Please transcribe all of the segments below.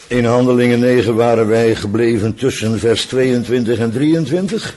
In Handelingen 9 waren wij gebleven tussen vers 22 en 23.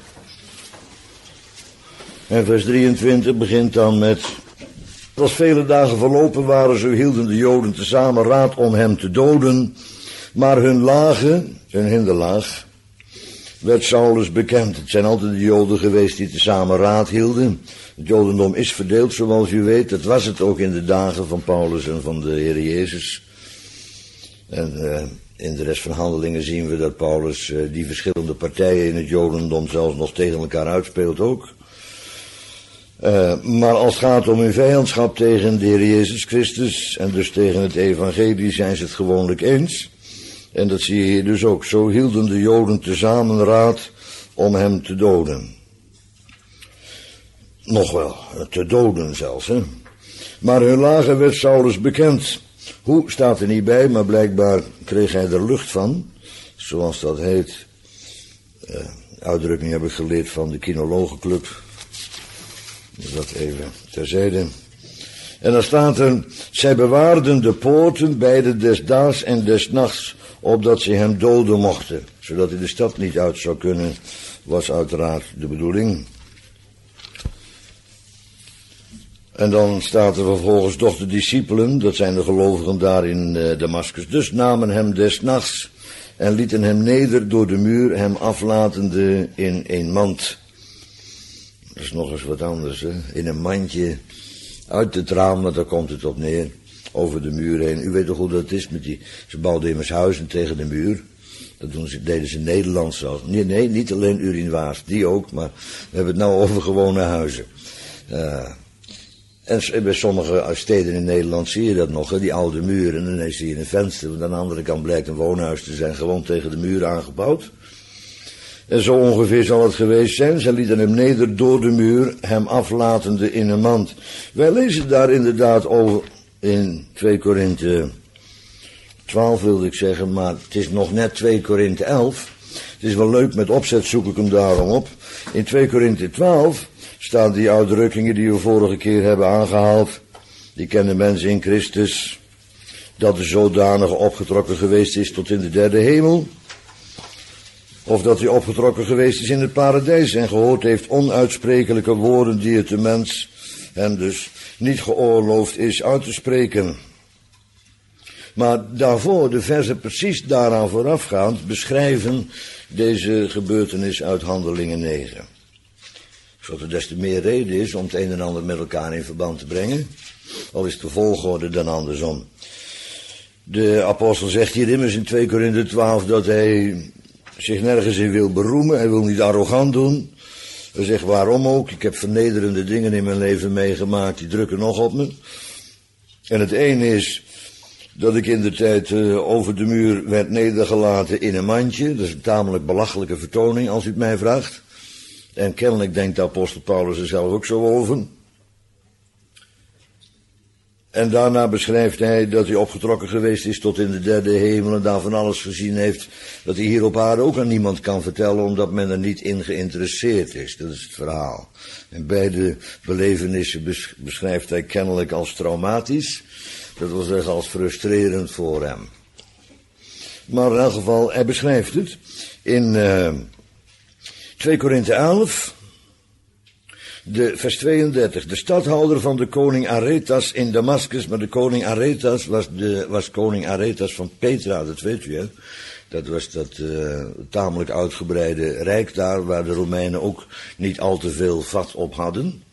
En vers 23 begint dan met: als vele dagen verlopen waren, zo hielden de Joden tezamen raad om hem te doden. Maar hun hinderlaag, werd Saulus bekend. Het zijn altijd de Joden geweest die tezamen raad hielden. Het Jodendom is verdeeld, zoals u weet. Dat was het ook in de dagen van Paulus en van de Heer Jezus. En in de rest van Handelingen zien we dat Paulus die verschillende partijen in het Jodendom zelfs nog tegen elkaar uitspeelt ook. Maar als het gaat om hun vijandschap tegen de Heer Jezus Christus en dus tegen het evangelie, zijn ze het gewoonlijk eens. En dat zie je hier dus ook. Zo hielden de Joden tezamen raad om hem te doden. Nog wel, te doden zelfs, hè. Maar hun lagen werd Saulus bekend. Hoe, staat er niet bij, maar blijkbaar kreeg hij er lucht van. Zoals dat heet. Uitdrukking heb ik geleerd van de Kinologenclub. Dat even terzijde. En dan staat er: zij bewaarden de poorten beide des daags en des nachts, opdat ze hem doden mochten. Zodat hij de stad niet uit zou kunnen, was uiteraard de bedoeling. En dan staat er vervolgens: doch de discipelen, dat zijn de gelovigen daar in Damascus, dus namen hem des nachts en lieten hem neder door de muur, hem aflatende in een mand. Dat is nog eens wat anders, hè? In een mandje uit het raam, want daar komt het op neer, over de muur heen. U weet toch hoe dat is met ze bouwden immers huizen tegen de muur. Dat deden ze in Nederland zelfs. Nee, niet alleen urinoirs, die ook, maar we hebben het nou over gewone huizen. En bij sommige steden in Nederland zie je dat nog, hè, die oude muren. En dan zie je een venster, want aan de andere kant blijkt een woonhuis te zijn, gewoon tegen de muur aangebouwd. En zo ongeveer zal het geweest zijn. Zij lieten hem neder door de muur, hem aflatende in een mand. Wij lezen daar inderdaad over in 2 Korinthe 12 wilde ik zeggen, maar het is nog net 2 Korinthe 11. Het is wel leuk, met opzet zoek ik hem daarom op. In 2 Korinthe 12 staan die uitdrukkingen die we vorige keer hebben aangehaald. Die kennen mensen in Christus, dat de zodanige opgetrokken geweest is tot in de derde hemel. Of dat hij opgetrokken geweest is in het paradijs en gehoord heeft onuitsprekelijke woorden die het de mens hem dus niet geoorloofd is uit te spreken. Maar daarvoor, de versen precies daaraan voorafgaand, beschrijven deze gebeurtenis uit Handelingen 9. Zodat er des te meer reden is om het een en ander met elkaar in verband te brengen. Al is de volgorde dan andersom. De apostel zegt hier immers in 2 Korinthe 12 dat hij zich nergens in wil beroemen. Hij wil niet arrogant doen. Hij zegt waarom ook. Ik heb vernederende dingen in mijn leven meegemaakt. Die drukken nog op me. En het een is dat ik in de tijd over de muur werd nedergelaten in een mandje. Dat is een tamelijk belachelijke vertoning als u het mij vraagt. En kennelijk denkt de apostel Paulus er zelf ook zo over. En daarna beschrijft hij dat hij opgetrokken geweest is tot in de derde hemel en daar van alles gezien heeft dat hij hier op aarde ook aan niemand kan vertellen omdat men er niet in geïnteresseerd is. Dat is het verhaal. En beide belevenissen beschrijft hij kennelijk als traumatisch. Dat wil zeggen als frustrerend voor hem. Maar in elk geval, hij beschrijft het in 2 Korinthe 11... vers 32, de stadhouder van de koning Aretas in Damascus, maar de koning Aretas was koning Aretas van Petra, dat weet u hè. Dat was dat tamelijk uitgebreide rijk daar, waar de Romeinen ook niet al te veel vat op hadden.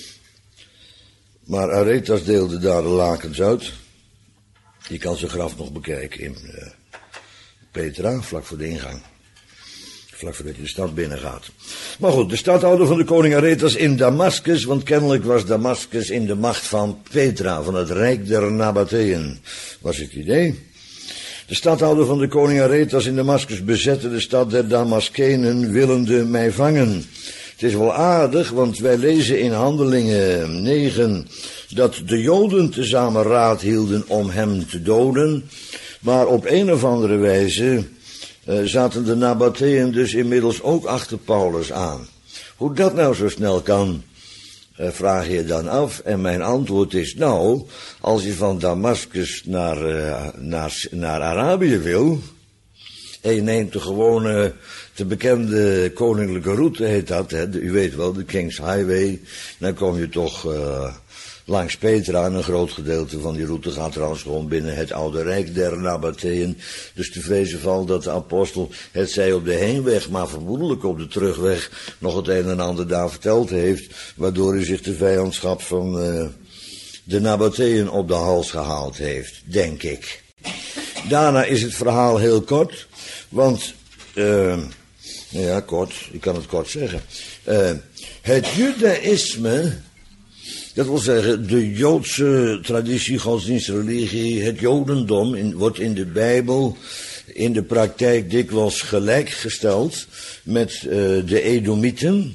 Maar Aretas deelde daar de lakens uit. Je kan zijn graf nog bekijken in Petra, vlak voor de ingang. Vlak voordat je de stad binnengaat. Maar goed, de stadhouder van de koning Aretas in Damascus, want kennelijk was Damascus in de macht van Petra, van het rijk der Nabatheeën, was het idee. De stadhouder van de koning Aretas in Damascus bezette de stad der Damaskenen, willende mij vangen. Het is wel aardig, want wij lezen in Handelingen 9 dat de Joden tezamen raad hielden om hem te doden, maar op een of andere wijze zaten de Nabatheeën dus inmiddels ook achter Paulus aan. Hoe dat nou zo snel kan, vraag je dan af. En mijn antwoord is, nou, als je van Damascus naar Arabië wil, en je neemt de gewone, de bekende koninklijke route heet dat, hè, u weet wel, de King's Highway, dan kom je toch langs Petra, en een groot gedeelte van die route gaat trouwens gewoon binnen het oude rijk der Nabatheeën. Dus te vrezen valt dat de apostel, het zij op de heenweg, maar vermoedelijk op de terugweg, nog het een en ander daar verteld heeft, waardoor hij zich de vijandschap van de Nabatheeën op de hals gehaald heeft, denk ik. Daarna is het verhaal heel kort, want, ja kort, ik kan het kort zeggen. Het judaïsme, dat wil zeggen, de Joodse traditie, godsdienst, religie, het Jodendom wordt in de Bijbel in de praktijk dikwijls gelijkgesteld met de Edomieten.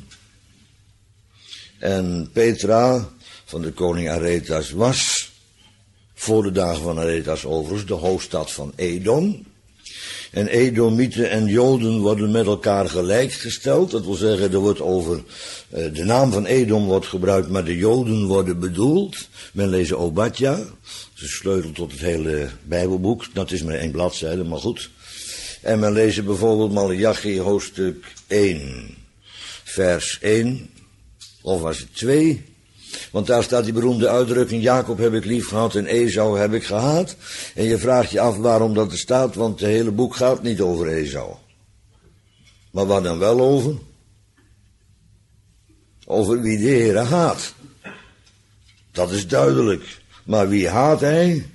En Petra van de koning Aretas was, voor de dagen van Aretas overigens, de hoofdstad van Edom. En Edomieten en Joden worden met elkaar gelijkgesteld. Dat wil zeggen, er wordt over de naam van Edom wordt gebruikt, maar de Joden worden bedoeld. Men leest Obadja, dat is een sleutel tot het hele Bijbelboek. Dat is maar 1 bladzijde, maar goed. En men leest bijvoorbeeld Maleachi hoofdstuk 1, vers 1, of was het 2... Want daar staat die beroemde uitdrukking, Jacob heb ik lief gehad en Esau heb ik gehaat. En je vraagt je af waarom dat er staat, want het hele boek gaat niet over Esau. Maar waar dan wel over? Over wie de Heere haat. Dat is duidelijk. Maar wie haat hij?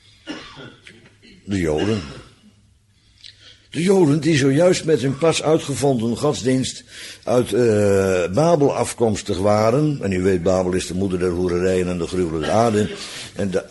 De Joden. De Joden die zojuist met hun pas uitgevonden godsdienst uit Babel afkomstig waren. En u weet, Babel is de moeder der hoererijen en de gruwelen der aarde. En het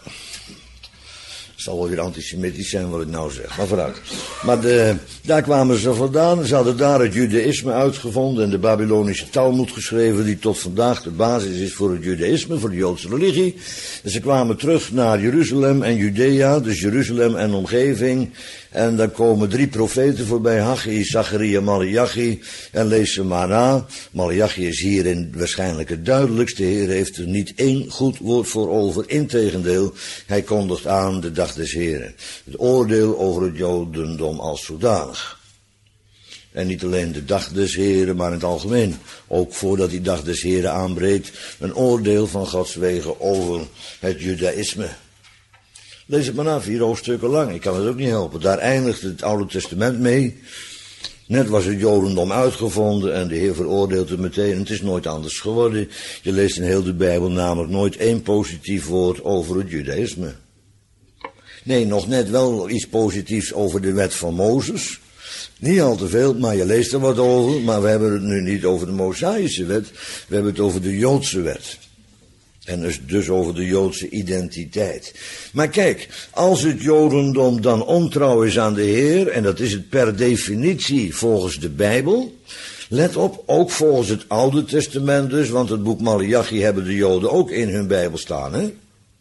zal wel weer antisemitisch zijn wat ik nou zeg, maar vooruit. Maar daar kwamen ze vandaan. Ze hadden daar het judaïsme uitgevonden en de Babylonische Talmud geschreven, die tot vandaag de basis is voor het judaïsme, voor de Joodse religie. En ze kwamen terug naar Jeruzalem en Judea, dus Jeruzalem en omgeving. En dan komen 3 profeten voorbij, Haggai, Zacharia, Maleachi. En lees ze maar na. Maleachi is hierin waarschijnlijk het duidelijkste. De Heer heeft er niet 1 goed woord voor over. Integendeel, hij kondigt aan de dag des Heren. Het oordeel over het Jodendom als zodanig. En niet alleen de dag des Heren, maar in het algemeen. Ook voordat die dag des Heren aanbreekt. Een oordeel van Gods wegen over het judaïsme. Lees het maar na, 4 hoofdstukken lang. Ik kan het ook niet helpen. Daar eindigt het Oude Testament mee. Net was het Jodendom uitgevonden en de Heer veroordeelt het meteen. Het is nooit anders geworden. Je leest in heel de Bijbel namelijk nooit 1 positief woord over het judaïsme. Nee, nog net wel iets positiefs over de wet van Mozes. Niet al te veel, maar je leest er wat over. Maar we hebben het nu niet over de Mosaïsche wet. We hebben het over de Joodse wet. En dus over de Joodse identiteit. Maar kijk, als het Jodendom dan ontrouw is aan de Heer, en dat is het per definitie volgens de Bijbel, let op, ook volgens het Oude Testament dus, want het boek Maleachi hebben de Joden ook in hun Bijbel staan, hè?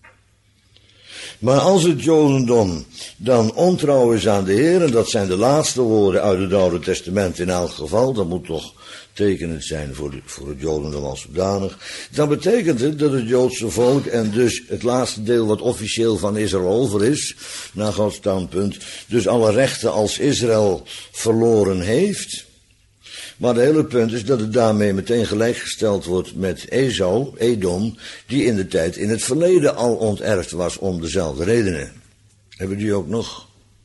Maar als het Jodendom dan ontrouw is aan de Heer, en dat zijn de laatste woorden uit het Oude Testament in elk geval, dat moet toch tekenend zijn voor het Jodendom als zodanig, dan betekent het dat het Joodse volk, en dus het laatste deel wat officieel van Israël over is, naar Gods standpunt, dus alle rechten als Israël verloren heeft. Maar het hele punt is dat het daarmee meteen gelijkgesteld wordt met Esau, Edom, die in de tijd in het verleden al onterfd was om dezelfde redenen. Hebben die ook nog?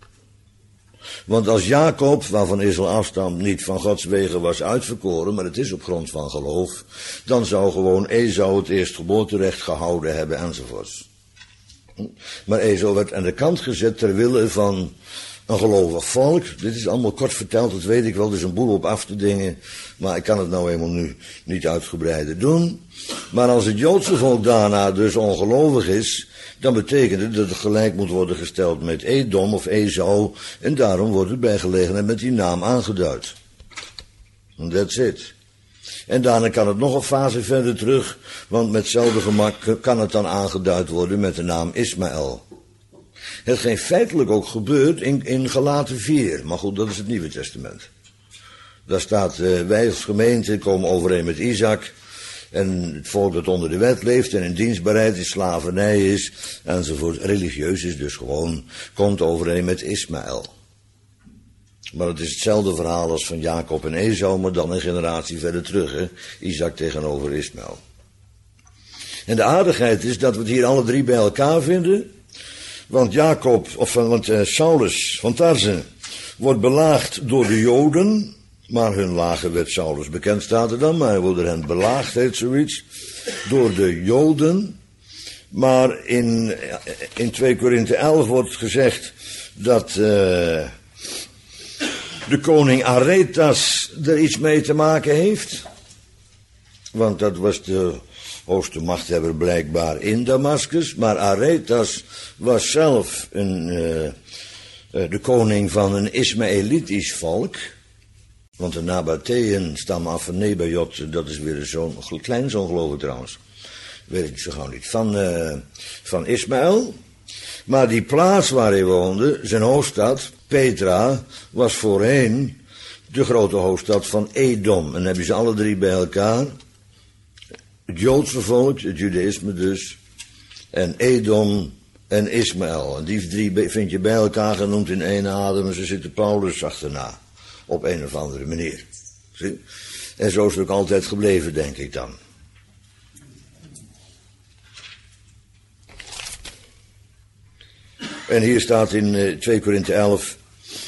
Want als Jacob, waarvan Israël afstamt, niet van Gods wegen was uitverkoren, maar het is op grond van geloof, dan zou gewoon Esau het eerstgeboorterecht gehouden hebben enzovoorts. Maar Esau werd aan de kant gezet ter wille van een gelovig volk. Dit is allemaal kort verteld, dat weet ik wel, er is een boel op af te dingen, maar ik kan het nou eenmaal nu niet uitgebreider doen. Maar als het Joodse volk daarna dus ongelovig is, dan betekent het dat het gelijk moet worden gesteld met Edom of Esau, en daarom wordt het bij gelegenheid met die naam aangeduid. And that's it. En daarna kan het nog een fase verder terug, want met hetzelfde gemak kan het dan aangeduid worden met de naam Ismaël. Hetgeen feitelijk ook gebeurt in Galaten 4, maar goed, dat is het Nieuwe Testament. Daar staat, wij als gemeente komen overeen met Isaac, En het volk dat onder de wet leeft en in dienstbaarheid is, slavernij is, enzovoort. Religieus is dus gewoon, komt overeen met Ismaël. Maar het is hetzelfde verhaal als van Jacob en Esau, maar dan een generatie verder terug, hè? Isaac tegenover Ismaël. En de aardigheid is dat we het hier alle drie bij elkaar vinden. Want Saulus van Tarze wordt belaagd door de Joden. Maar hun lagen werd Saulus bekend, staat er dan. Maar hij wordt door hen belaagd, heet zoiets. Door de Joden. Maar in 2 Korinthe 11 wordt gezegd dat de koning Aretas er iets mee te maken heeft. Want dat was de hoogste machthebber blijkbaar in Damascus. Maar Aretas was zelf de koning van een Ismaëlitisch volk. Want de Nabateeën stammen af van Nebajot, dat is weer zo'n kleinzoon geloof ik trouwens. Weet ik zo gauw niet. Van Ismaël. Maar die plaats waar hij woonde, zijn hoofdstad, Petra, was voorheen de grote hoofdstad van Edom. En dan hebben ze alle drie bij elkaar. Het Joodse volk, het Judaïsme dus, en Edom en Ismaël. En die drie vind je bij elkaar genoemd in één adem en ze zitten Paulus achterna. Op een of andere manier. Zie? En zo is het ook altijd gebleven, denk ik dan. En hier staat in 2 Korinthe 11...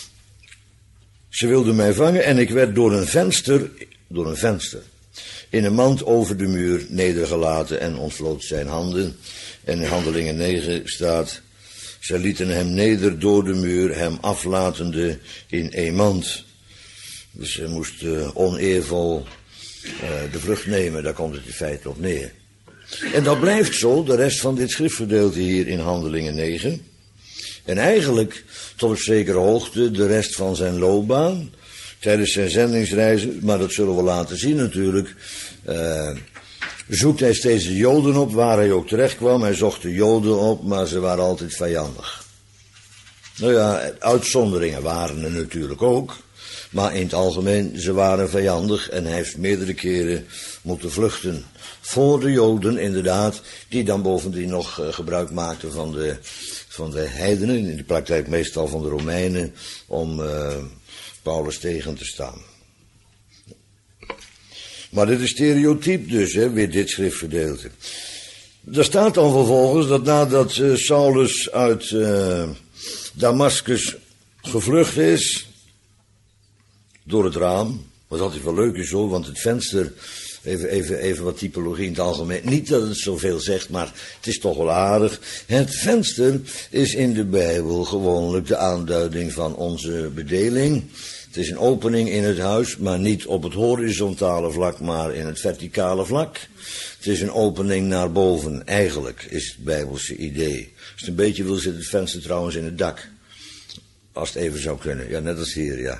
Ze wilden mij vangen en ik werd door een venster... in een mand over de muur nedergelaten en ontvloot zijn handen. En in Handelingen 9 staat... Zij lieten hem neder door de muur, hem aflatende in een mand. Dus hij moest oneervol de vlucht nemen, daar komt het in feite op neer. En dat blijft zo, de rest van dit schriftgedeelte hier in Handelingen 9. En eigenlijk, tot op zekere hoogte, de rest van zijn loopbaan... tijdens zijn zendingsreizen, maar dat zullen we laten zien natuurlijk... zoekt hij steeds de Joden op, waar hij ook terecht kwam. Hij zocht de Joden op, maar ze waren altijd vijandig. Nou ja, uitzonderingen waren er natuurlijk ook... Maar in het algemeen, ze waren vijandig en hij heeft meerdere keren moeten vluchten. Voor de Joden inderdaad, die dan bovendien nog gebruik maakten van de heidenen, in de praktijk meestal van de Romeinen, om Paulus tegen te staan. Maar dit is stereotyp dus, hè, weer dit schriftgedeelte. Er staat dan vervolgens dat nadat Saulus uit Damascus gevlucht is... door het raam, wat altijd wel leuk is hoor, want het venster, even wat typologie in het algemeen, niet dat het zoveel zegt, maar het is toch wel aardig. Het venster is in de Bijbel gewoonlijk de aanduiding van onze bedeling. Het is een opening in het huis, maar niet op het horizontale vlak, maar in het verticale vlak. Het is een opening naar boven, eigenlijk, is het Bijbelse idee. Als het een beetje wil, zit het venster trouwens in het dak. Als het even zou kunnen, ja, net als hier, ja.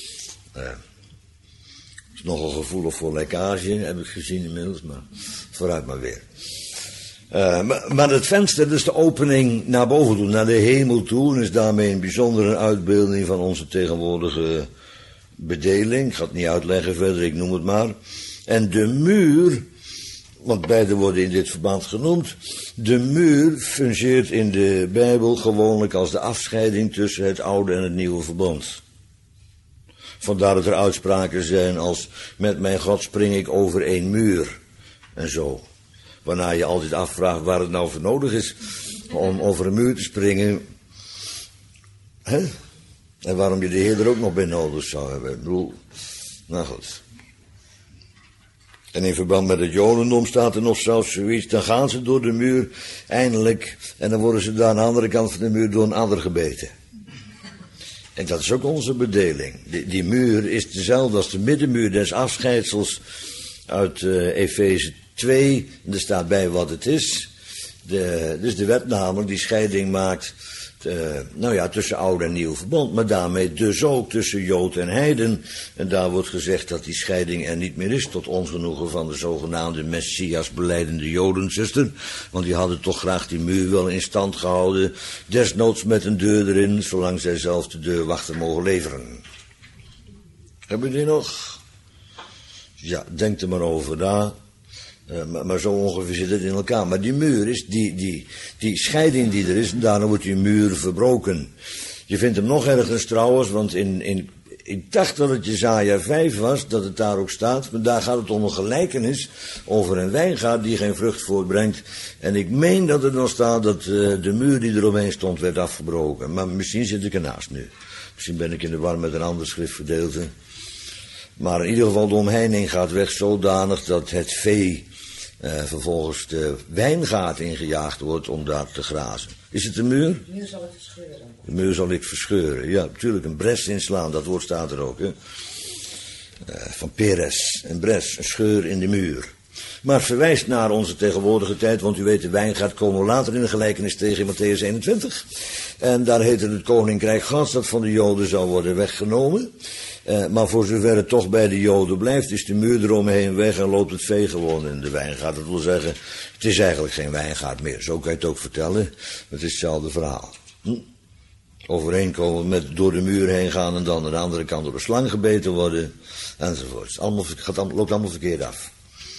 Het is nogal gevoelig voor lekkage, heb ik gezien inmiddels, maar vooruit maar weer. Maar het venster, dus de opening naar boven toe, naar de hemel toe, en is daarmee een bijzondere uitbeelding van onze tegenwoordige bedeling. Ik ga het niet uitleggen verder, ik noem het maar. En de muur, want beide worden in dit verband genoemd, de muur fungeert in de Bijbel gewoonlijk als de afscheiding tussen het oude en het nieuwe verbond. Vandaar dat er uitspraken zijn als, met mijn God spring ik over één muur, en zo. Waarna je altijd afvraagt waar het nou voor nodig is om over een muur te springen. Hè? En waarom je de Heer er ook nog bij nodig zou hebben. Ik bedoel, nou goed. En in verband met het Jodendom staat er nog zelfs zoiets. Dan gaan ze door de muur eindelijk. En dan worden ze daar aan de andere kant van de muur door een adder gebeten. En dat is ook onze bedeling. Die muur is dezelfde als de middenmuur des afscheidsels uit Efeze 2. En er staat bij wat het is. Dus de wet namelijk die scheiding maakt tussen oude en nieuw verbond. Maar daarmee dus ook tussen Jood en heiden. En daar wordt gezegd dat die scheiding er niet meer is. Tot ongenoegen van de zogenaamde Messias belijdende Jodenzuster. Want die hadden toch graag die muur wel in stand gehouden. Desnoods met een deur erin, zolang zij zelf de deurwachter mogen leveren. Hebben jullie nog? Ja, denk er maar over na. Maar zo ongeveer zit het in elkaar. Maar die muur is, die scheiding die er is, daarom wordt die muur verbroken. Je vindt hem nog ergens trouwens, want ik dacht dat het Jesaja 5 was, dat het daar ook staat. Maar daar gaat het om een gelijkenis over een wijngaard die geen vrucht voortbrengt. En ik meen dat er nog staat dat de muur die eromheen stond werd afgebroken. Maar misschien zit ik ernaast nu. Misschien ben ik in de war met een ander schriftgedeelte. Maar in ieder geval de omheining gaat weg zodanig dat het vee vervolgens de wijngaard ingejaagd wordt om daar te grazen. Is het de muur? De muur zal ik verscheuren. De muur zal ik verscheuren. Ja, natuurlijk een bres inslaan, dat woord staat er ook. Hè? Van Peres, een bres, een scheur in de muur. Maar het verwijst naar onze tegenwoordige tijd, want u weet, de wijngaard komen we later in de gelijkenis tegen in Mattheüs 21. En daar heet het koninkrijk Gods dat van de Joden zou worden weggenomen. Maar voor zover het toch bij de Joden blijft, is de muur eromheen weg en loopt het vee gewoon in de wijngaard. Dat wil zeggen, het is eigenlijk geen wijngaard meer. Zo kan je het ook vertellen. Het is hetzelfde verhaal. Overeenkomen met door de muur heen gaan en dan aan de andere kant door de slang gebeten worden. Enzovoort. Loopt allemaal verkeerd af.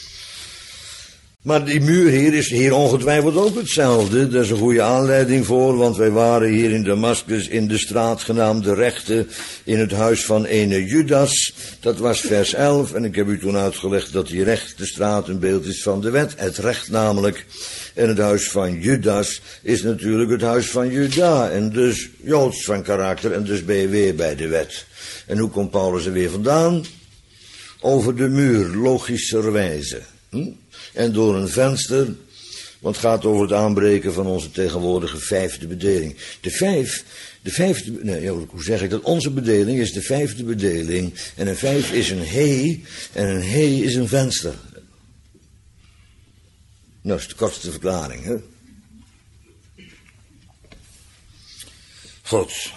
Maar die muur hier is hier ongetwijfeld ook hetzelfde. Daar is een goede aanleiding voor, want wij waren hier in Damascus in de straat genaamd de Rechte, in het huis van ene Judas. Dat was vers 11 en ik heb u toen uitgelegd dat die rechte straat een beeld is van de wet. Het recht namelijk. En het huis van Judas is natuurlijk het huis van Juda en dus Joods van karakter en dus ben je weer bij de wet. En hoe komt Paulus er weer vandaan? Over de muur, logischerwijze. En door een venster, want het gaat over het aanbreken van onze tegenwoordige vijfde bedeling. Hoe zeg ik dat? Onze bedeling is de vijfde bedeling. En een 5 is een he, en een he is een venster. Nou, dat is de kortste verklaring, hè? Goed.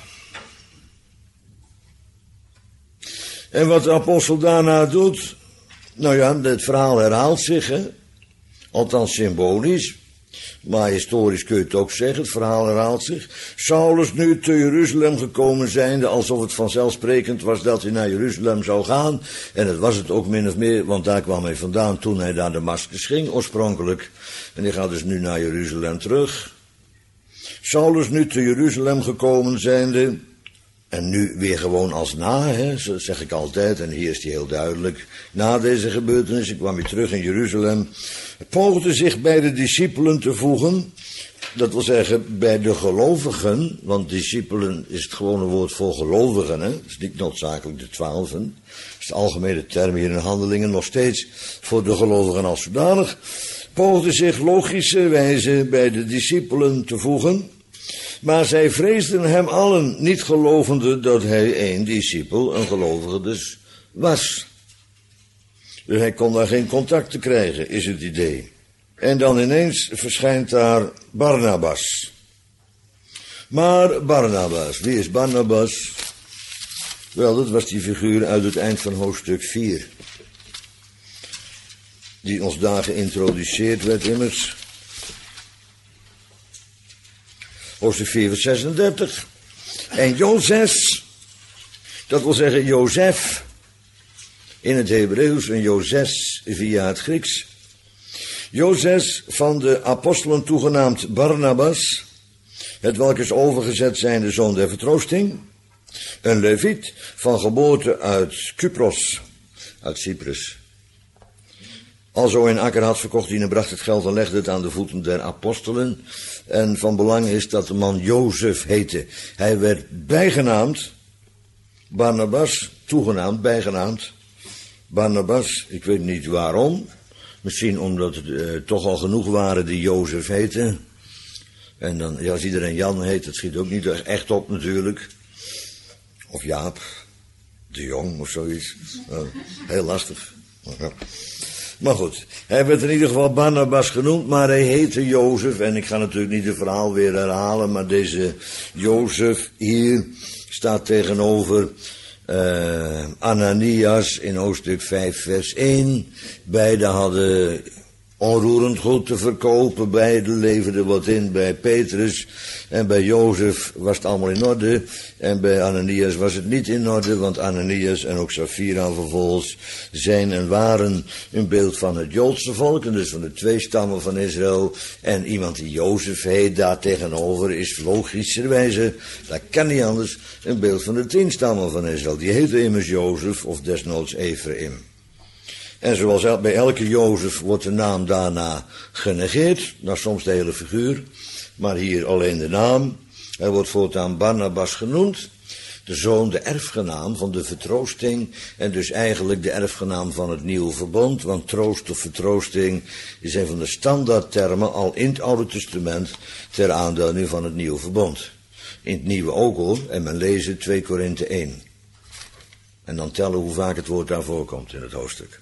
En wat de apostel daarna doet, nou ja, het verhaal herhaalt zich, hè? Althans symbolisch, maar historisch kun je het ook zeggen, het verhaal herhaalt zich. Saulus nu te Jeruzalem gekomen zijnde, alsof het vanzelfsprekend was dat hij naar Jeruzalem zou gaan. En het was het ook min of meer, want daar kwam hij vandaan toen hij naar Damascus ging, oorspronkelijk. En hij gaat dus nu naar Jeruzalem terug. Saulus nu te Jeruzalem gekomen zijnde, en nu weer gewoon als na, hè, zo zeg ik altijd, en hier is hij heel duidelijk. Na deze gebeurtenissen kwam hij terug in Jeruzalem. Hij poogde zich bij de discipelen te voegen. Dat wil zeggen bij de gelovigen, want discipelen is het gewone woord voor gelovigen. Hè? Het is niet noodzakelijk de 12. Dat is de algemene term hier in Handelingen, nog steeds voor de gelovigen als zodanig. Poogde zich logischerwijze bij de discipelen te voegen. Maar zij vreesden hem allen, niet gelovende dat hij een discipel, een gelovige dus, was. Dus hij kon daar geen contact te krijgen, is het idee. En dan ineens verschijnt daar Barnabas. Maar Barnabas, wie is Barnabas? Wel, dat was die figuur uit het eind van hoofdstuk 4. Die ons daar geïntroduceerd werd immers. Hoofdstuk 4 vers 36. En Jozef, dat wil zeggen Jozef, in het Hebreeuws en Jozef via het Grieks. Jozef van de apostelen toegenaamd Barnabas, het welk is overgezet zijn de zoon der vertroosting, een leviet van geboorte uit Cypros, uit Cyprus. Alzo een akker had verkocht hij en bracht het geld en legde het aan de voeten der apostelen. En van belang is dat de man Jozef heette. Hij werd bijgenaamd Barnabas, toegenaamd, bijgenaamd Barnabas. Ik weet niet waarom. Misschien omdat het toch al genoeg waren die Jozef heten. En dan, ja, als iedereen Jan heet, dat schiet ook niet echt op natuurlijk. Of Jaap, de Jong of zoiets. Heel lastig. Maar goed, hij werd in ieder geval Barnabas genoemd, maar hij heette Jozef. En ik ga natuurlijk niet het verhaal weer herhalen, maar deze Jozef hier staat tegenover Ananias in hoofdstuk 5 vers 1. Beiden hadden onroerend goed te verkopen. Beiden leverden wat in bij Petrus. En bij Jozef was het allemaal in orde. En bij Ananias was het niet in orde. Want Ananias en ook Safira vervolgens zijn en waren een beeld van het Joodse volk. En dus van de 2 stammen van Israël. En iemand die Jozef heet daar tegenover is logischerwijze, dat kan niet anders, een beeld van de 10 stammen van Israël. Die heette immers Jozef of desnoods Ephraim. En zoals bij elke Jozef wordt de naam daarna genegeerd. Nou, soms de hele figuur, maar hier alleen de naam. Hij wordt voortaan Barnabas genoemd. De zoon, de erfgenaam van de vertroosting. En dus eigenlijk de erfgenaam van het nieuwe verbond. Want troost of vertroosting is een van de standaardtermen al in het Oude Testament ter aanduiding van het nieuwe verbond. In het nieuwe ook hoor. En men leest 2 Korinthe 1. En dan tellen hoe vaak het woord daar voorkomt in het hoofdstuk.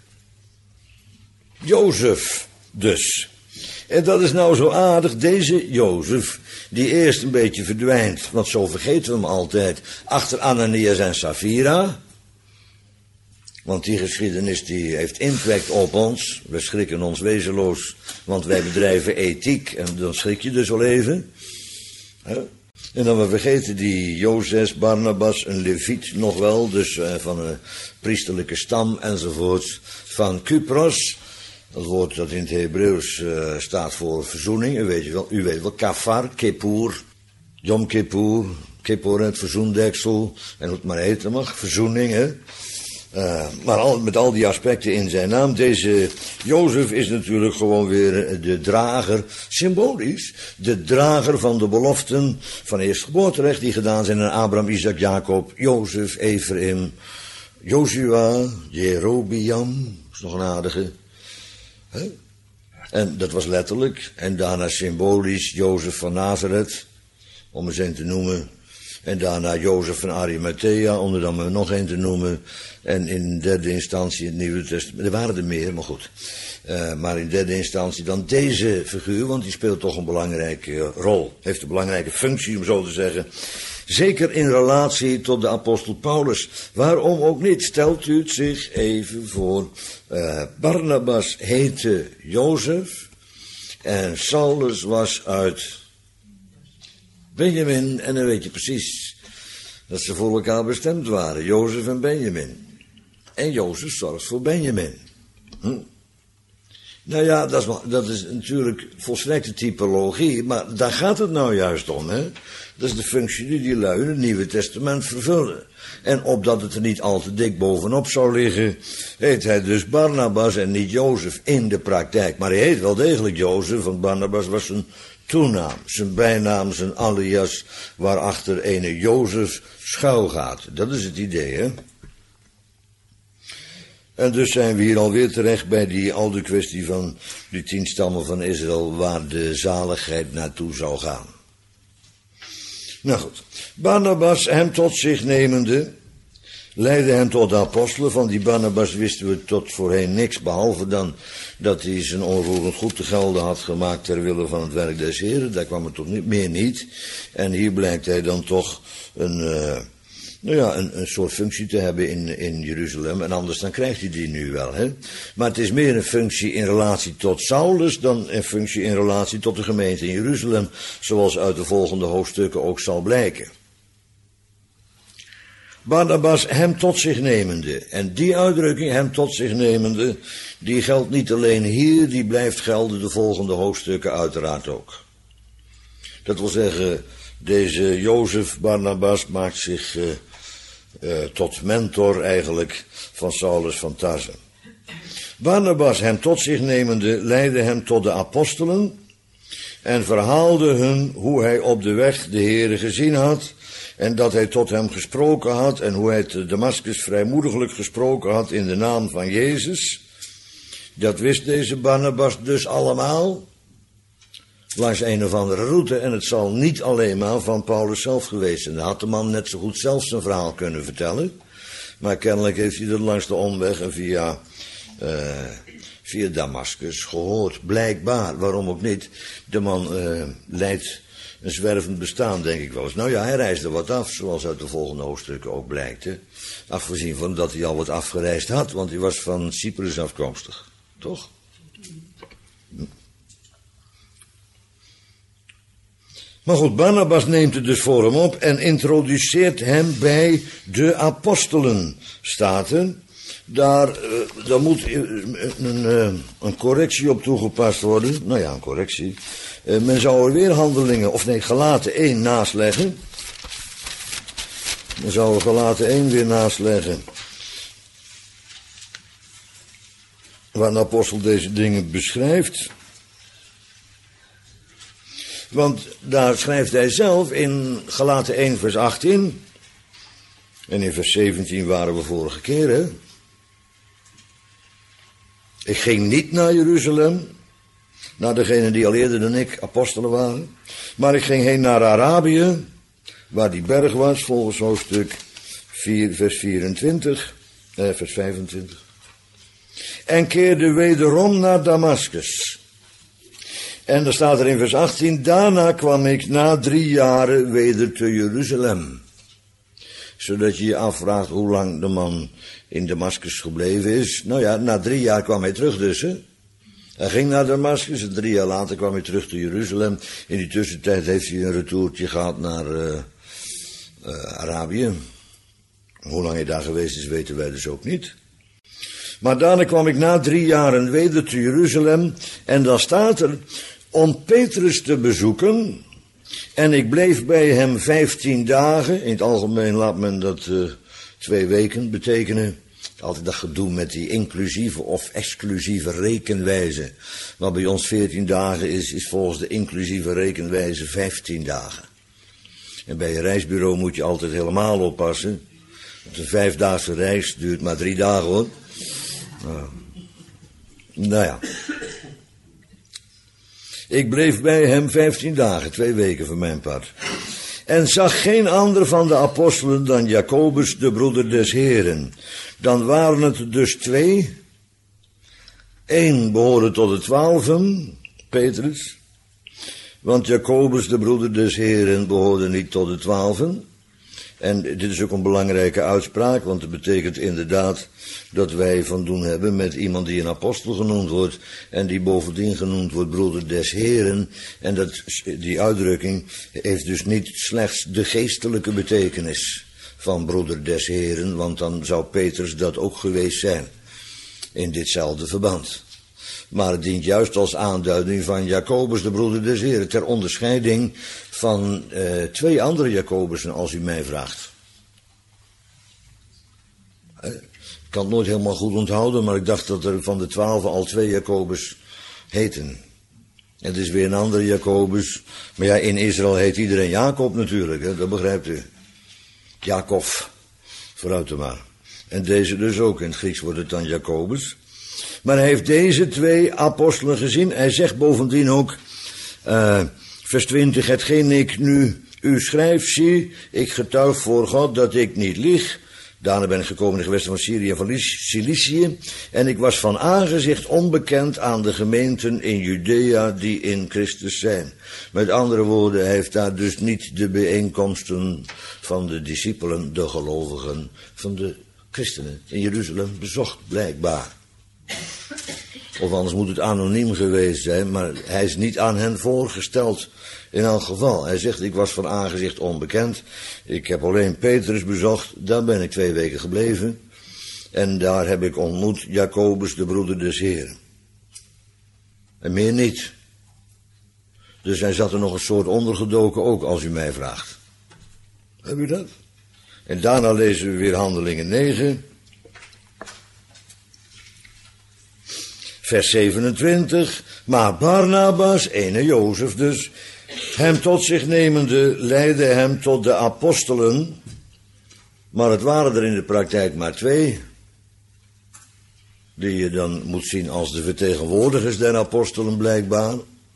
Jozef dus. En dat is nou zo aardig, deze Jozef, die eerst een beetje verdwijnt, want zo vergeten we hem altijd, achter Ananias en Safira. Want die geschiedenis die heeft impact op ons. We schrikken ons wezenloos, want wij bedrijven ethiek en dan schrik je dus al even. En dan we vergeten die Jozef, Barnabas, een leviet nog wel, dus van een priesterlijke stam enzovoort, van Kypros. Dat woord dat in het Hebreeuws staat voor verzoening, u weet wel, kafar, kippur, Yom Kippur, kippur het verzoendeksel, en hoe het maar heten mag, verzoening, hè. Maar met al die aspecten in zijn naam, deze Jozef is natuurlijk gewoon weer de drager, symbolisch, de drager van de beloften van eerstgeboorterecht die gedaan zijn aan Abraham, Isaac, Jacob, Jozef, Ephraim, Jozua, Jerobiam, is nog een aardige. En dat was letterlijk, en daarna symbolisch Jozef van Nazareth, om eens een te noemen. En daarna Jozef van Arimathea, om er dan maar nog een te noemen. En in derde instantie het Nieuwe Testament, er waren er meer, maar goed. Maar in derde instantie dan deze figuur, want die speelt toch een belangrijke rol. Heeft een belangrijke functie, om zo te zeggen. Zeker in relatie tot de apostel Paulus. Waarom ook niet? Stelt u het zich even voor. Barnabas heette Jozef. En Saulus was uit Benjamin. En dan weet je precies dat ze voor elkaar bestemd waren. Jozef en Benjamin. En Jozef zorgt voor Benjamin. Nou ja, dat is natuurlijk volstrekte typologie, maar daar gaat het nou juist om, hè. Dat is de functie die lui in het Nieuwe Testament vervullen. En opdat het er niet al te dik bovenop zou liggen, heet hij dus Barnabas en niet Jozef in de praktijk. Maar hij heet wel degelijk Jozef, want Barnabas was zijn toenaam, zijn bijnaam, zijn alias, waarachter ene Jozef schuilgaat. Dat is het idee, hè. En dus zijn we hier alweer terecht bij die oude kwestie van die 10 stammen van Israël, waar de zaligheid naartoe zou gaan. Nou goed, Barnabas hem tot zich nemende, leidde hem tot de apostelen. Van die Barnabas wisten we tot voorheen niks, behalve dan dat hij zijn onroerend goed te gelden had gemaakt ter wille van het werk des Heren. Daar kwam het tot meer niet. En hier blijkt hij dan toch een soort functie te hebben in Jeruzalem. En anders dan krijgt hij die nu wel, hè. Maar het is meer een functie in relatie tot Saulus dan een functie in relatie tot de gemeente in Jeruzalem, zoals uit de volgende hoofdstukken ook zal blijken. Barnabas hem tot zich nemende. En die uitdrukking, hem tot zich nemende, die geldt niet alleen hier, die blijft gelden de volgende hoofdstukken uiteraard ook. Dat wil zeggen, deze Jozef Barnabas maakt zich tot mentor eigenlijk van Saulus van Tarse. Barnabas hem tot zich nemende, leidde hem tot de apostelen en verhaalde hun hoe hij op de weg de Heere gezien had en dat hij tot hem gesproken had en hoe hij te Damaskus vrijmoediglijk gesproken had in de naam van Jezus. Dat wist deze Barnabas dus allemaal langs een of andere route, en het zal niet alleen maar van Paulus zelf geweest zijn. Dan had de man net zo goed zelf zijn verhaal kunnen vertellen, maar kennelijk heeft hij dat langs de omweg en via Damaskus gehoord. Blijkbaar, waarom ook niet. De man leidt een zwervend bestaan, denk ik wel eens. Nou ja, hij reisde wat af, zoals uit de volgende hoofdstukken ook blijkt, hè. Afgezien van dat hij al wat afgereisd had, want hij was van Cyprus afkomstig, toch? Maar goed, Barnabas neemt het dus voor hem op en introduceert hem bij de apostelen, staat er. Daar moet een correctie op toegepast worden. Nou ja, een correctie. Men zou er weer Galaten 1 naast leggen. Men zou er Galaten 1 weer naast leggen. Waar een apostel deze dingen beschrijft. Want daar schrijft hij zelf in Galaten 1 vers 18. En in vers 17 waren we vorige keer, hè. Ik ging niet naar Jeruzalem, naar degenen die al eerder dan ik apostelen waren. Maar ik ging heen naar Arabië, waar die berg was, volgens hoofdstuk 4 vers 24, vers 25. En keerde wederom naar Damaskus. En dan staat er in vers 18, daarna kwam ik na 3 jaren weder te Jeruzalem. Zodat je je afvraagt hoe lang de man in Damaskus gebleven is. Nou ja, na 3 jaar kwam hij terug dus. Hè? Hij ging naar Damaskus en 3 jaar later kwam hij terug te Jeruzalem. In die tussentijd heeft hij een retourtje gehad naar Arabië. Hoe lang hij daar geweest is, weten wij dus ook niet. Maar daarna kwam ik na 3 jaren weder te Jeruzalem. En dan staat er, om Petrus te bezoeken. En ik bleef bij hem 15 dagen. In het algemeen laat men dat 2 weken betekenen. Altijd dat gedoe met die inclusieve of exclusieve rekenwijze. Wat bij ons 14 dagen is volgens de inclusieve rekenwijze 15 dagen. En bij een reisbureau moet je altijd helemaal oppassen. Want een 5-daagse reis duurt maar 3 dagen hoor. Nou ja. Ik bleef bij hem 15 dagen, 2 weken voor mijn part. En zag geen ander van de apostelen dan Jacobus, de broeder des Heren. Dan waren het dus 2. 1 behoorde tot de 12, Petrus. Want Jacobus, de broeder des Heren, behoorde niet tot de 12. En dit is ook een belangrijke uitspraak, want het betekent inderdaad dat wij van doen hebben met iemand die een apostel genoemd wordt en die bovendien genoemd wordt broeder des Heren. En die uitdrukking heeft dus niet slechts de geestelijke betekenis van broeder des Heren, want dan zou Petrus dat ook geweest zijn in ditzelfde verband. Maar het dient juist als aanduiding van Jacobus, de broeder des Heren, ter onderscheiding van 2 andere Jacobussen, als u mij vraagt. Ik kan het nooit helemaal goed onthouden, maar ik dacht dat er van de 12 al 2 Jacobus heten. En het is weer een andere Jacobus. Maar ja, in Israël heet iedereen Jacob natuurlijk, hè? Dat begrijpt u. Jacob, vooruit maar. En deze dus ook, in het Grieks wordt het dan Jacobus. Maar hij heeft deze 2 apostelen gezien. Hij zegt bovendien ook, vers 20, hetgeen ik nu u schrijf, zie, ik getuig voor God dat ik niet lieg. Daarna ben ik gekomen in de gewesten van Syrië en van Cilicië. En ik was van aangezicht onbekend aan de gemeenten in Judea die in Christus zijn. Met andere woorden, hij heeft daar dus niet de bijeenkomsten van de discipelen, de gelovigen, van de christenen in Jeruzalem bezocht, blijkbaar. Of anders moet het anoniem geweest zijn, maar hij is niet aan hen voorgesteld in elk geval. Hij zegt, ik was van aangezicht onbekend. Ik heb alleen Petrus bezocht, daar ben ik 2 weken gebleven. En daar heb ik ontmoet Jacobus, de broeder des Heren. En meer niet. Dus hij zat er nog een soort ondergedoken ook, als u mij vraagt. Heb u dat? En daarna lezen we weer Handelingen 9. Vers 27, maar Barnabas, ene Jozef dus, hem tot zich nemende, leidde hem tot de apostelen, maar het waren er in de praktijk maar 2, die je dan moet zien als de vertegenwoordigers der apostelen blijkbaar.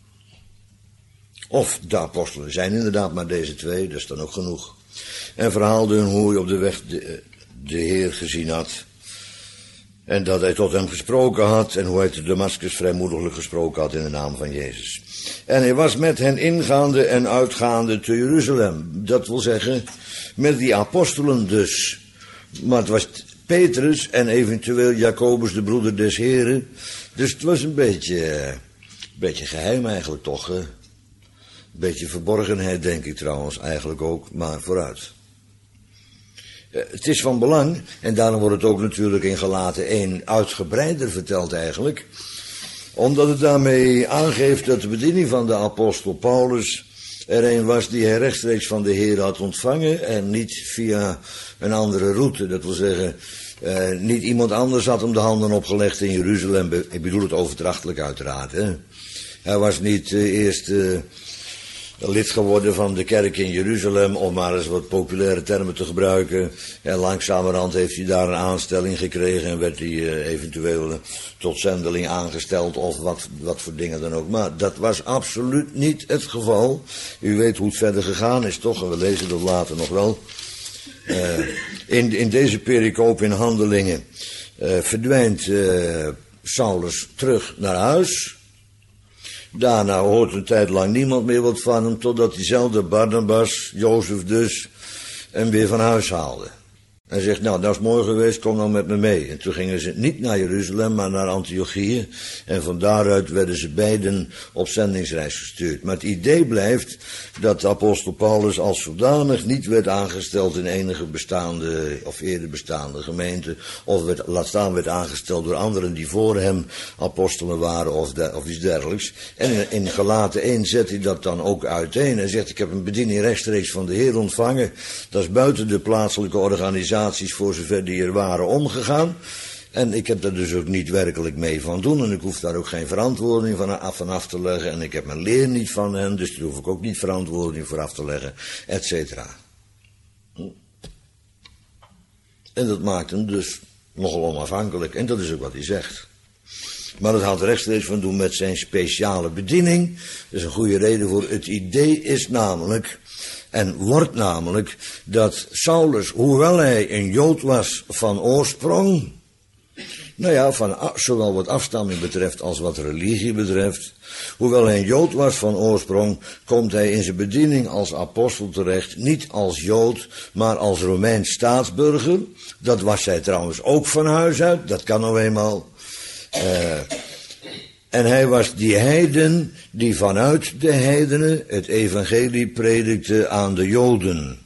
Of de apostelen zijn inderdaad maar deze 2, dat is dan ook genoeg. En verhaalde hun hoe hij op de weg de Heer gezien had. En dat hij tot hem gesproken had en hoe hij te Damaskus vrijmoediglijk gesproken had in de naam van Jezus. En hij was met hen ingaande en uitgaande te Jeruzalem. Dat wil zeggen, met die apostelen dus. Maar het was Petrus en eventueel Jacobus, de broeder des Heren. Dus het was een beetje Beetje geheim eigenlijk toch, hè? Beetje verborgenheid denk ik trouwens, eigenlijk ook, maar vooruit. Het is van belang, en daarom wordt het ook natuurlijk in Galaten 1 uitgebreider verteld eigenlijk, omdat het daarmee aangeeft dat de bediening van de apostel Paulus er een was die hij rechtstreeks van de Heer had ontvangen en niet via een andere route. Dat wil zeggen, niet iemand anders had hem de handen opgelegd in Jeruzalem. Ik bedoel het overdrachtelijk uiteraard. Hè. Hij was niet eerst lid geworden van de kerk in Jeruzalem, om maar eens wat populaire termen te gebruiken. En langzamerhand heeft hij daar een aanstelling gekregen en werd hij eventueel tot zendeling aangesteld of wat voor dingen dan ook. Maar dat was absoluut niet het geval. U weet hoe het verder gegaan is toch, en we lezen dat later nog wel. In deze pericoop in Handelingen verdwijnt Saulus terug naar huis. Daarna hoort een tijd lang niemand meer wat van hem, totdat diezelfde Barnabas, Jozef dus, hem weer van huis haalde. Hij zegt, nou, dat is mooi geweest, kom nou met me mee. En toen gingen ze niet naar Jeruzalem, maar naar Antiochië. En van daaruit werden ze beiden op zendingsreis gestuurd. Maar het idee blijft dat de apostel Paulus als zodanig niet werd aangesteld in enige bestaande of eerder bestaande gemeente. Of werd aangesteld door anderen die voor hem apostelen waren of iets dergelijks. En in Galaten 1 zet hij dat dan ook uiteen. Hij zegt, ik heb een bediening rechtstreeks van de Heer ontvangen. Dat is buiten de plaatselijke organisatie voor zover die er waren omgegaan. En ik heb daar dus ook niet werkelijk mee van doen. En ik hoef daar ook geen verantwoording van af te leggen. En ik heb mijn leer niet van hen. Dus daar hoef ik ook niet verantwoording voor af te leggen. Et cetera. En dat maakt hem dus nogal onafhankelijk. En dat is ook wat hij zegt. Maar dat had rechtstreeks van doen met zijn speciale bediening. Dat is een goede reden voor. Het idee is namelijk, en wordt namelijk, dat Saulus, hoewel hij een Jood was van oorsprong, nou ja, zowel wat afstamming betreft als wat religie betreft, hoewel hij een Jood was van oorsprong, komt hij in zijn bediening als apostel terecht, niet als Jood, maar als Romeins staatsburger. Dat was hij trouwens ook van huis uit, dat kan nou eenmaal. En hij was die heiden die vanuit de heidenen het evangelie predikte aan de Joden.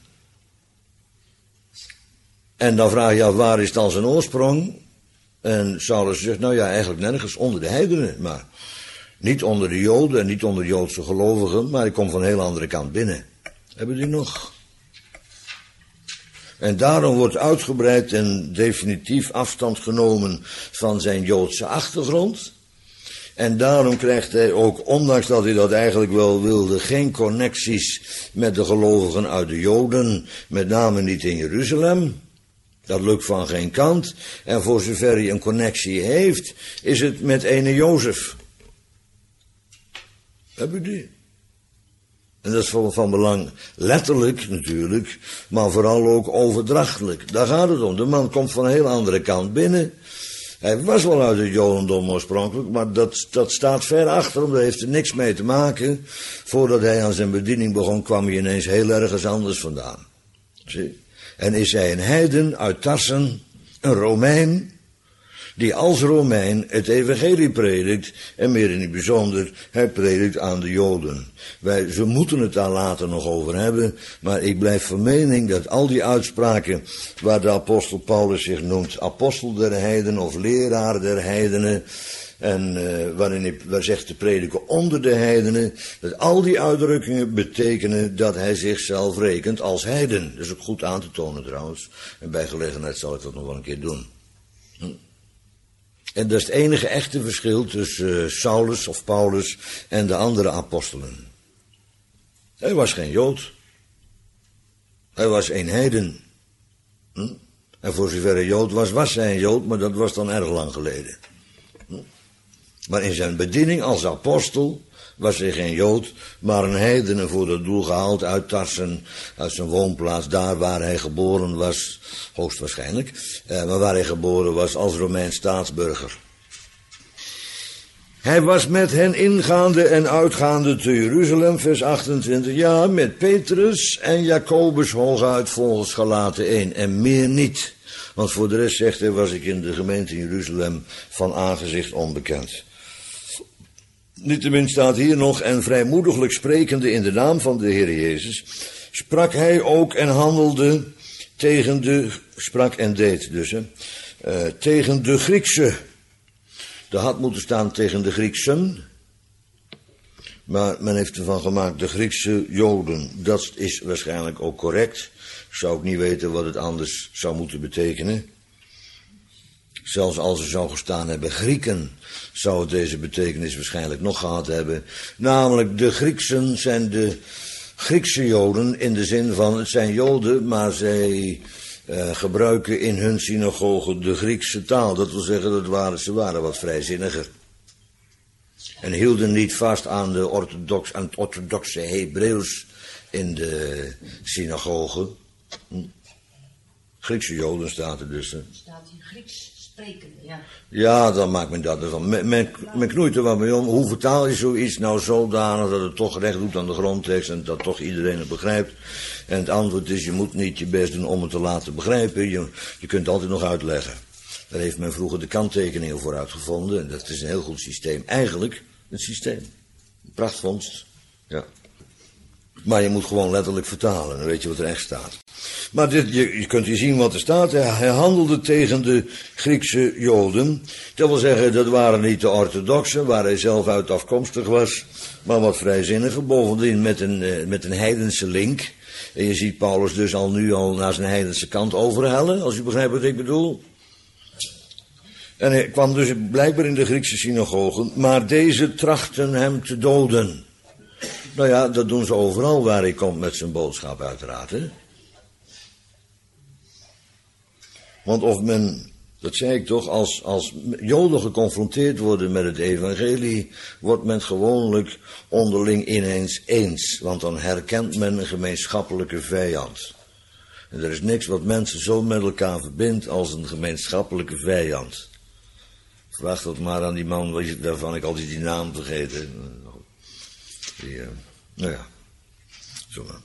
En dan vraag je af, waar is dan zijn oorsprong? En Saulus zegt, nou ja, eigenlijk nergens onder de heidenen, maar niet onder de Joden en niet onder de Joodse gelovigen, maar ik kom van een heel andere kant binnen. Hebben die nog? En daarom wordt uitgebreid en definitief afstand genomen van zijn Joodse achtergrond. En daarom krijgt hij ook, ondanks dat hij dat eigenlijk wel wilde, geen connecties met de gelovigen uit de Joden, met name niet in Jeruzalem. Dat lukt van geen kant. En voor zover hij een connectie heeft, is het met ene Jozef. Heb je die? En dat is van belang, letterlijk natuurlijk, maar vooral ook overdrachtelijk. Daar gaat het om. De man komt van een heel andere kant binnen. Hij was wel uit het Jodendom oorspronkelijk, maar dat staat ver achter hem, daar heeft er niks mee te maken. Voordat hij aan zijn bediening begon, kwam hij ineens heel ergens anders vandaan. Zie? En is hij een heiden uit Tarsen, een Romein, die als Romein het evangelie predikt, en meer in het bijzonder, hij predikt aan de Joden. Ze moeten het daar later nog over hebben, maar ik blijf van mening dat al die uitspraken waar de apostel Paulus zich noemt, apostel der heidenen of leraar der heidenen, en waar zegt te prediken onder de heidenen, dat al die uitdrukkingen betekenen dat hij zichzelf rekent als heiden. Dat is ook goed aan te tonen trouwens, en bij gelegenheid zal ik dat nog wel een keer doen. En dat is het enige echte verschil tussen Saulus of Paulus en de andere apostelen. Hij was geen Jood. Hij was een heiden. En voor zover hij Jood was hij een Jood, maar dat was dan erg lang geleden. Maar in zijn bediening als apostel was hij geen Jood, maar een heidene voor dat doel gehaald uit Tarsen, uit zijn woonplaats, daar waar hij geboren was, hoogstwaarschijnlijk, maar waar hij geboren was als Romeins staatsburger. Hij was met hen ingaande en uitgaande te Jeruzalem, vers 28, ja, met Petrus en Jacobus hooguit volgens Galaten 1 en meer niet. Want voor de rest, zegt hij, was ik in de gemeente in Jeruzalem van aangezicht onbekend. Niettemin staat hier nog, en vrijmoediglijk sprekende in de naam van de Heer Jezus, sprak hij ook en handelde tegen de, sprak en deed dus, tegen de Griekse. Er had moeten staan tegen de Grieksen, maar men heeft ervan gemaakt de Griekse Joden. Dat is waarschijnlijk ook correct. Ik zou ook niet weten wat het anders zou moeten betekenen. Zelfs als er zou gestaan hebben Grieken, zou het deze betekenis waarschijnlijk nog gehad hebben. Namelijk, de Grieksen zijn de Griekse Joden in de zin van, het zijn Joden, maar zij gebruiken in hun synagoge de Griekse taal. Dat wil zeggen, ze waren wat vrijzinniger. En hielden niet vast aan het orthodoxe Hebreeuws in de synagoge. Griekse Joden staat er dus. Staat hier Grieks spreken, ja. Ja, dan maakt men dat ervan. Men knoeit er wat mee om. Hoe vertaal je zoiets nou zodanig dat het toch recht doet aan de grondtekst en dat toch iedereen het begrijpt? En het antwoord is, je moet niet je best doen om het te laten begrijpen. Je kunt het altijd nog uitleggen. Daar heeft men vroeger de kanttekeningen voor uitgevonden. En dat is een heel goed systeem. Eigenlijk een systeem. Een prachtvondst. Ja. Maar je moet gewoon letterlijk vertalen. Dan weet je wat er echt staat. Maar je kunt hier zien wat er staat. Hij handelde tegen de Griekse Joden. Dat wil zeggen, dat waren niet de orthodoxen, waar hij zelf uit afkomstig was. Maar wat vrijzinniger. Bovendien met een heidense link. En je ziet Paulus dus nu al naar zijn heidense kant overhellen. Als u begrijpt wat ik bedoel. En hij kwam dus blijkbaar in de Griekse synagogen. Maar deze trachten hem te doden. Nou ja, dat doen ze overal waar hij komt met zijn boodschap uiteraard. Hè? Want of men, dat zei ik toch, als Joden geconfronteerd worden met het evangelie, wordt men gewoonlijk onderling ineens eens. Want dan herkent men een gemeenschappelijke vijand. En er is niks wat mensen zo met elkaar verbindt als een gemeenschappelijke vijand. Vraag dat maar aan die man waarvan ik altijd die naam vergeten. Nou ja, zo maar.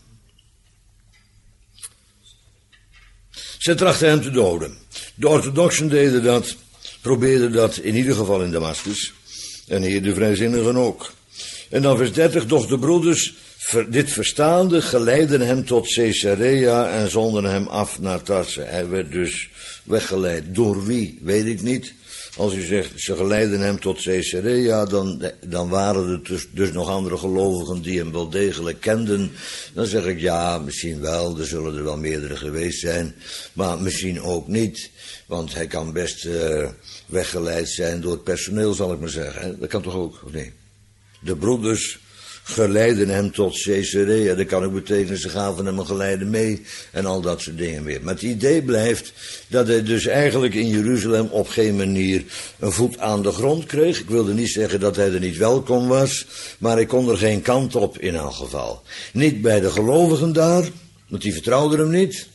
Zij trachten hem te doden. De orthodoxen deden dat, probeerden dat in ieder geval in Damascus. En hier de vrijzinnigen ook. En dan vers 30, doch de broeders, dit verstaande, geleidden hem tot Caesarea en zonden hem af naar Tarse. Hij werd dus weggeleid. Door wie, weet ik niet. Als u zegt, ze geleidden hem tot Caesarea, dan waren er dus nog andere gelovigen die hem wel degelijk kenden. Dan zeg ik, ja, misschien wel, er zullen er wel meerdere geweest zijn, maar misschien ook niet. Want hij kan best weggeleid zijn door het personeel, zal ik maar zeggen. Hè? Dat kan toch ook, of nee? De broeders geleiden hem tot Caesarea. Dat kan ook betekenen, ze gaven hem een geleide mee en al dat soort dingen meer. Maar het idee blijft dat hij dus eigenlijk in Jeruzalem op geen manier een voet aan de grond kreeg. Ik wilde niet zeggen dat hij er niet welkom was, maar hij kon er geen kant op in elk geval. Niet bij de gelovigen daar, want die vertrouwden hem niet.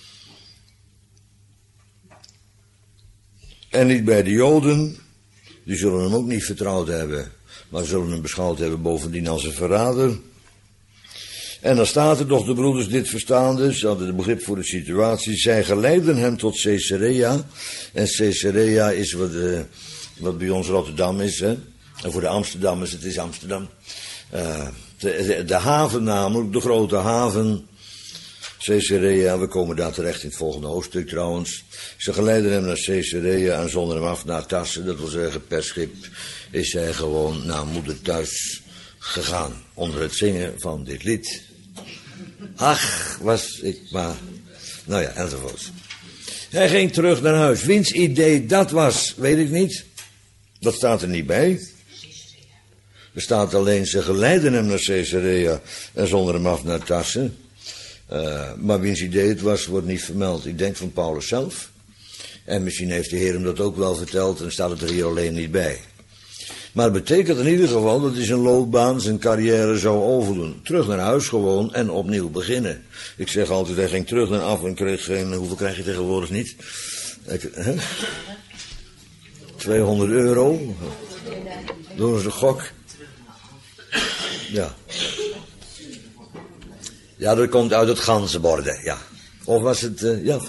En niet bij de Joden, die zullen hem ook niet vertrouwd hebben. Maar zullen hem beschouwd hebben bovendien als een verrader. En dan staat er toch, de broeders dit verstaande, ze hadden het begrip voor de situatie. Zij geleidden hem tot Caesarea. En Caesarea is wat bij ons Rotterdam is. Hè? En voor de Amsterdammers, het is Amsterdam. De haven namelijk, de grote haven. Caesarea, we komen daar terecht in het volgende hoofdstuk trouwens. Ze geleidden hem naar Caesarea en zonden hem af naar Tarse. Dat wil zeggen, per schip is hij gewoon naar moeder thuis gegaan. Onder het zingen van dit lied. Ach, was ik maar. Nou ja, enzovoort. Hij ging terug naar huis. Wiens idee dat was, weet ik niet. Dat staat er niet bij. Er staat alleen, ze geleidden hem naar Caesarea en zonden hem af naar Tarse. Maar wiens idee het was, wordt niet vermeld. Ik denk van Paulus zelf. En misschien heeft de Heer hem dat ook wel verteld en staat het er hier alleen niet bij. Maar het betekent in ieder geval dat hij zijn loopbaan, zijn carrière zou overdoen. Terug naar huis gewoon en opnieuw beginnen. Ik zeg altijd, hij ging terug naar af en kreeg geen, hoeveel krijg je tegenwoordig niet? 200 euro. Door zijn gok. Ja. Ja, dat komt uit het ganzenborden, ja. Of was het, ja,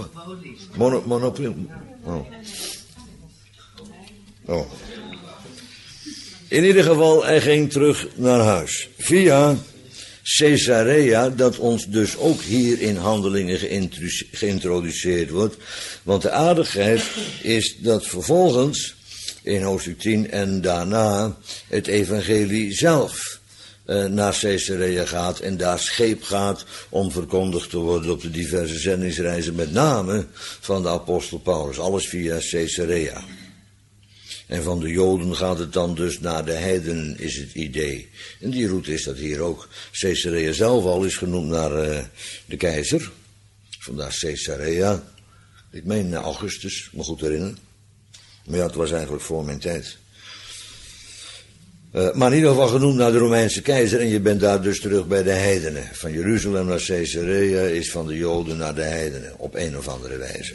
Monopoly. Oh. In ieder geval, hij ging terug naar huis. Via Caesarea, dat ons dus ook hier in handelingen geïntroduceerd wordt. Want de aardigheid is dat vervolgens, in hoofdstuk 10 en daarna, het evangelie zelf naar Caesarea gaat en daar scheep gaat om verkondigd te worden op de diverse zendingsreizen, met name van de apostel Paulus. Alles via Caesarea. En van de Joden gaat het dan dus naar de heidenen, is het idee. En die route is dat hier ook. Caesarea zelf al is genoemd naar de keizer. Vandaar Caesarea. Ik meen Augustus, me goed herinneren. Maar ja, het was eigenlijk voor mijn tijd. Maar in ieder geval genoemd naar de Romeinse keizer. En je bent daar dus terug bij de heidenen. Van Jeruzalem naar Caesarea is van de Joden naar de heidenen. Op een of andere wijze.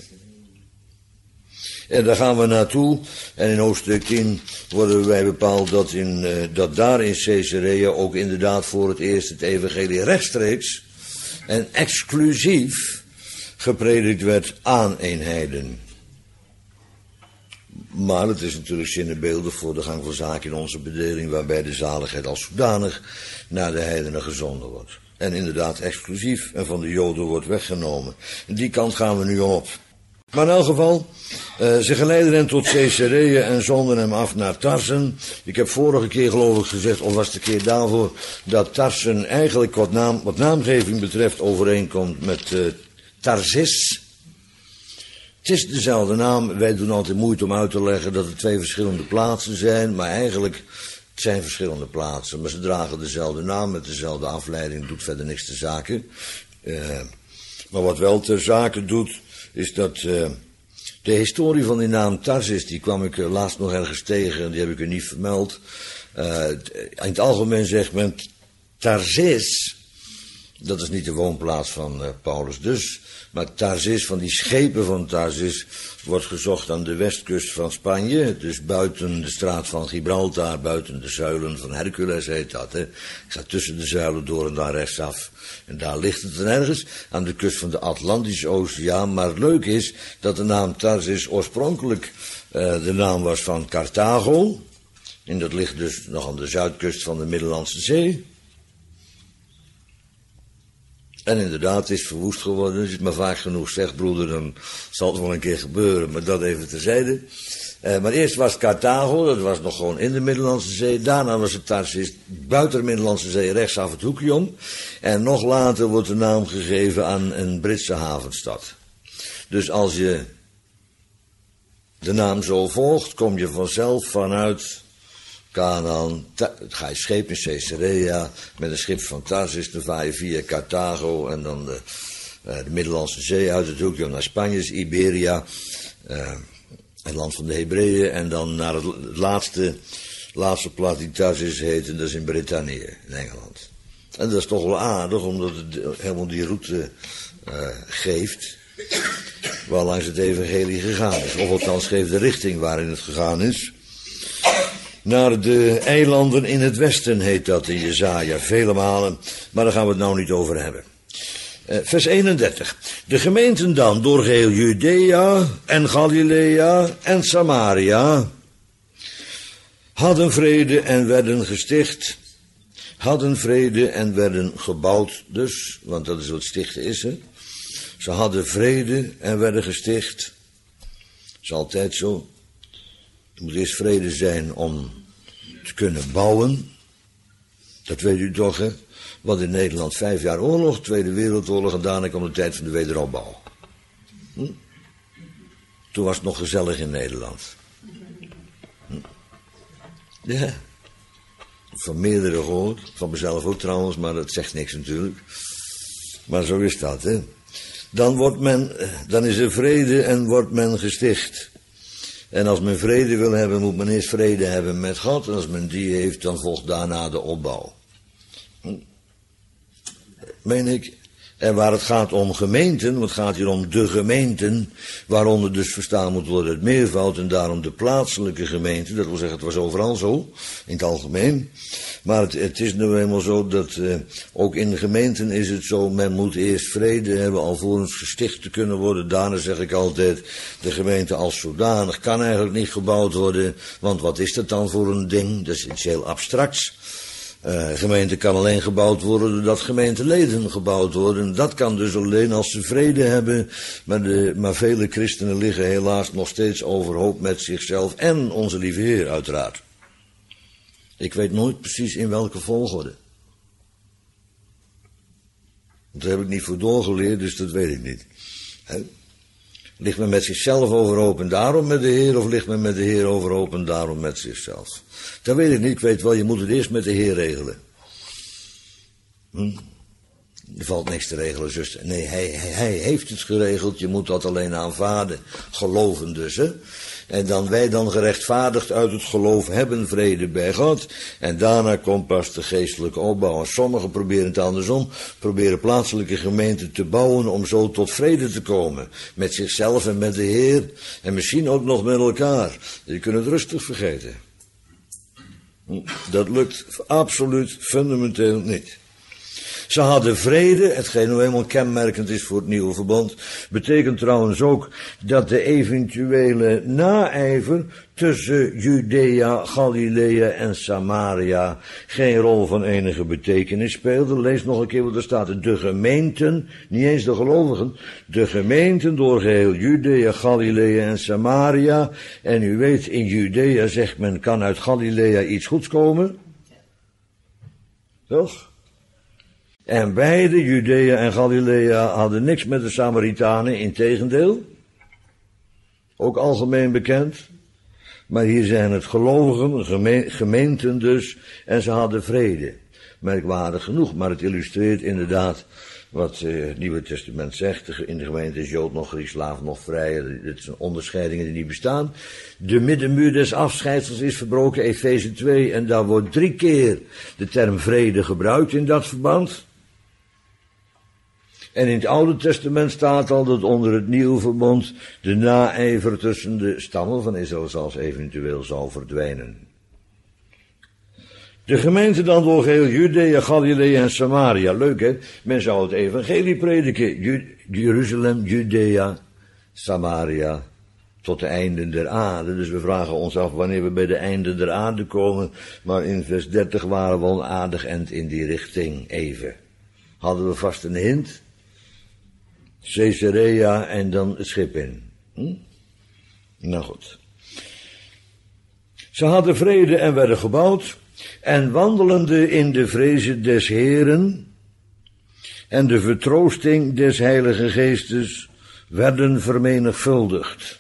En daar gaan we naartoe. En in hoofdstuk 10 worden wij bepaald dat daar in Caesarea ook inderdaad voor het eerst het evangelie rechtstreeks en exclusief gepredikt werd aan een heiden. Maar het is natuurlijk zinnebeeldig voor de gang van zaken in onze bedeling, waarbij de zaligheid als zodanig naar de heidenen gezonden wordt. En inderdaad exclusief en van de Joden wordt weggenomen. En die kant gaan we nu op. Maar in elk geval, ze geleidden hem tot Caesarea en zonden hem af naar Tarsen. Ik heb vorige keer geloof ik gezegd, of was het de keer daarvoor, dat Tarsen eigenlijk wat naamgeving betreft overeenkomt met Tarsis. Het is dezelfde naam. Wij doen altijd moeite om uit te leggen dat het twee verschillende plaatsen zijn, maar eigenlijk het zijn verschillende plaatsen. Maar ze dragen dezelfde naam met dezelfde afleiding, doet verder niks ter zake. Maar wat wel ter zake doet, is dat de historie van die naam Tarsis, die kwam ik laatst nog ergens tegen en die heb ik u niet vermeld. In het algemeen zegt men Tarsis, dat is niet de woonplaats van Paulus dus, maar Tarsis, van die schepen van Tarsis, wordt gezocht aan de westkust van Spanje, dus buiten de straat van Gibraltar, buiten de zuilen van Hercules heet dat. Hè. Ik ga tussen de zuilen door en daar rechtsaf. En daar ligt het dan ergens, aan de kust van de Atlantische Oceaan. Maar het leuke is dat de naam Tarsis oorspronkelijk de naam was van Carthago. En dat ligt dus nog aan de zuidkust van de Middellandse Zee. En inderdaad, het is verwoest geworden. Als je het maar vaak genoeg zegt, broeder, dan zal het wel een keer gebeuren. Maar dat even terzijde. Maar eerst was het Carthago, dat was nog gewoon in de Middellandse Zee. Daarna was het Tarsis buiten de Middellandse Zee, rechtsaf het hoekje om. En nog later wordt de naam gegeven aan een Britse havenstad. Dus als je de naam zo volgt, kom je vanzelf vanuit Canaan, ga je scheep in Caesarea, met een schip van Tarsis, dan vaar je via Carthago en dan de Middellandse Zee uit het hoekje om naar Spanje, Iberia, het land van de Hebreeën, en dan naar het laatste plaats die Tarsis heet, en dat is in Brittannië, in Engeland. En dat is toch wel aardig, omdat het helemaal die route geeft, waar langs het evangelie gegaan is. Of althans geeft de richting waarin het gegaan is. Naar de eilanden in het westen heet dat in Jesaja, vele malen, maar daar gaan we het nou niet over hebben. Vers 31. De gemeenten dan door geheel Judea en Galilea en Samaria hadden vrede en werden gesticht. Hadden vrede en werden gebouwd dus, want dat is wat stichten is, hè. Ze hadden vrede en werden gesticht. Dat is altijd zo. Er moet eerst vrede zijn om te kunnen bouwen. Dat weet u toch, hè? Want in Nederland 5 jaar oorlog, Tweede Wereldoorlog en daarna kwam de tijd van de wederopbouw. Toen was het nog gezellig in Nederland. Ja. Van meerdere gehoord, van mezelf ook trouwens, maar dat zegt niks natuurlijk. Maar zo is dat, hè. Dan is er vrede en wordt men gesticht. En als men vrede wil hebben, moet men eerst vrede hebben met God. En als men die heeft, dan volgt daarna de opbouw. Meen ik. En waar het gaat om gemeenten, want het gaat hier om de gemeenten, waaronder dus verstaan moet worden het meervoud en daarom de plaatselijke gemeente. Dat wil zeggen, het was overal zo, in het algemeen. Maar het is nu eenmaal zo dat ook in de gemeenten is het zo, men moet eerst vrede hebben alvorens gesticht te kunnen worden. Daarna zeg ik altijd, de gemeente als zodanig kan eigenlijk niet gebouwd worden, want wat is dat dan voor een ding? Dat is iets heel abstracts. Gemeente kan alleen gebouwd worden doordat gemeenteleden gebouwd worden. Dat kan dus alleen als ze vrede hebben. Maar vele christenen liggen helaas nog steeds overhoop met zichzelf en onze lieve Heer uiteraard. Ik weet nooit precies in welke volgorde. Daar heb ik niet voor doorgeleerd, dus dat weet ik niet. Ligt men met zichzelf overhoop en daarom met de Heer, of ligt men met de Heer overhoop en daarom met zichzelf? Dat weet ik niet, ik weet wel, je moet het eerst met de Heer regelen. Er valt niks te regelen, zuster. Nee, hij heeft het geregeld, je moet dat alleen aanvaarden. Geloven dus, hè. En dan wij dan gerechtvaardigd uit het geloof hebben vrede bij God. En daarna komt pas de geestelijke opbouw. En sommigen proberen het andersom. Proberen plaatselijke gemeenten te bouwen om zo tot vrede te komen. Met zichzelf en met de Heer. En misschien ook nog met elkaar. Je kunt het rustig vergeten. Dat lukt absoluut fundamenteel niet. Ze hadden vrede, hetgeen nu eenmaal kenmerkend is voor het nieuwe verbond, betekent trouwens ook dat de eventuele naijver tussen Judea, Galilea en Samaria geen rol van enige betekenis speelde. Lees nog een keer wat er staat. De gemeenten, niet eens de gelovigen, de gemeenten door geheel Judea, Galilea en Samaria. En u weet, in Judea zegt men, kan uit Galilea iets goeds komen? Toch? En beide, Judea en Galilea, hadden niks met de Samaritanen, integendeel. Ook algemeen bekend. Maar hier zijn het gelovigen, gemeenten dus, en ze hadden vrede. Merkwaardig genoeg, maar het illustreert inderdaad wat het Nieuwe Testament zegt. In de gemeente is Jood nog Griek, slaaf nog vrij. Dit zijn onderscheidingen die niet bestaan. De middenmuur des afscheidsels is verbroken, Efeze 2, en daar wordt 3 keer de term vrede gebruikt in dat verband. En in het Oude Testament staat al dat onder het Nieuwe Verbond de naijver tussen de stammen van Israël zelfs eventueel zal verdwijnen. De gemeente dan door geheel Judea, Galilea en Samaria. Leuk hè? Men zou het evangelie prediken. Jeruzalem, Judea, Samaria, tot de einden der aarde. Dus we vragen ons af wanneer we bij de einden der aarde komen. Maar in vers 30 waren we al aardig end in die richting even. Hadden we vast een hint. Caesarea en dan het schip in. Nou goed. Ze hadden vrede en werden gebouwd. En wandelende in de vreze des Heeren en de vertroosting des Heilige Geestes werden vermenigvuldigd.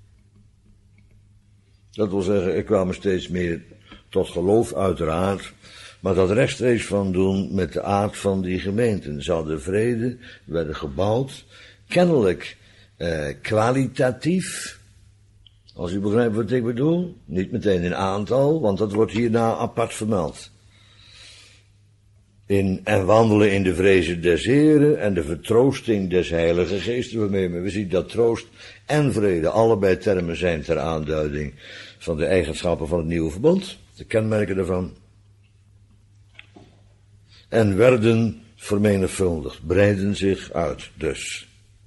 Dat wil zeggen, er kwamen steeds meer tot geloof uiteraard. Maar dat rechtstreeks van doen met de aard van die gemeenten. Ze hadden vrede, werden gebouwd. Kennelijk kwalitatief. Als u begrijpt wat ik bedoel. Niet meteen in aantal, want dat wordt hierna apart vermeld. En wandelen in de vrezen des Heren en de vertroosting des Heilige Geestes. Waarmee we zien dat troost en vrede allebei termen zijn ter aanduiding van de eigenschappen van het nieuwe verbond. De kenmerken daarvan. En werden vermenigvuldigd, breiden zich uit dus.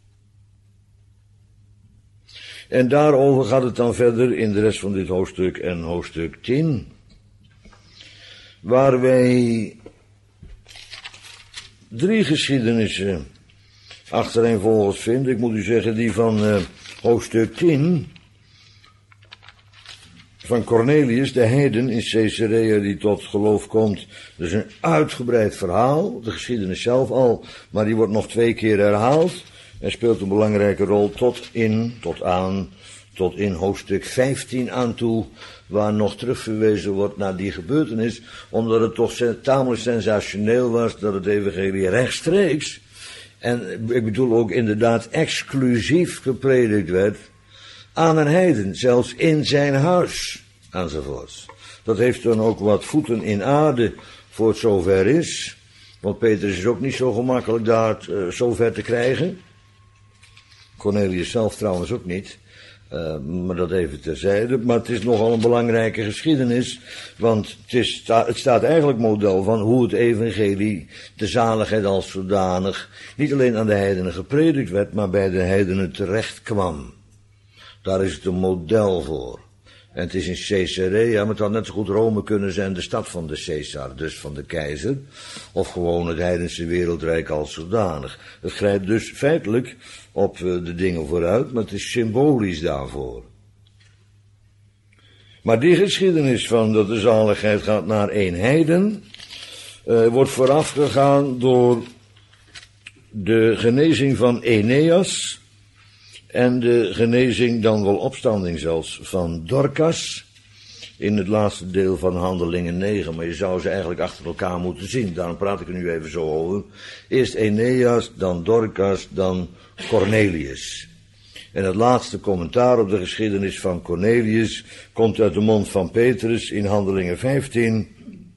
En daarover gaat het dan verder in de rest van dit hoofdstuk en hoofdstuk 10. Waar wij 3 geschiedenissen achtereenvolgens vinden. Ik moet u zeggen, die van hoofdstuk 10... van Cornelius, de heiden in Caesarea die tot geloof komt. Dat is een uitgebreid verhaal, de geschiedenis zelf al, maar die wordt nog 2 keer herhaald. En speelt een belangrijke rol tot in hoofdstuk 15 aan toe, waar nog terugverwezen wordt naar die gebeurtenis, omdat het toch tamelijk sensationeel was dat het evangelie rechtstreeks, en ik bedoel ook inderdaad exclusief gepredikt werd, aan een heiden, zelfs in zijn huis, enzovoorts. Dat heeft dan ook wat voeten in aarde, voor het zover is. Want Petrus is ook niet zo gemakkelijk daar zo ver te krijgen. Cornelius zelf trouwens ook niet. Maar dat even terzijde. Maar het is nogal een belangrijke geschiedenis. Want het staat eigenlijk model van hoe het evangelie, de zaligheid als zodanig, niet alleen aan de heidenen gepredikt werd, maar bij de heidenen terecht kwam. Daar is het een model voor. En het is in Caesarea, maar het had net zo goed Rome kunnen zijn, de stad van de Caesar, dus van de keizer. Of gewoon het heidense wereldrijk als zodanig. Het grijpt dus feitelijk op de dingen vooruit, maar het is symbolisch daarvoor. Maar die geschiedenis van dat de zaligheid gaat naar één heiden, wordt voorafgegaan door de genezing van Eneas en de genezing, dan wel opstanding zelfs, van Dorcas in het laatste deel van Handelingen 9. Maar je zou ze eigenlijk achter elkaar moeten zien, daarom praat ik er nu even zo over. Eerst Eneas, dan Dorcas, dan Cornelius. En het laatste commentaar op de geschiedenis van Cornelius komt uit de mond van Petrus in Handelingen 15.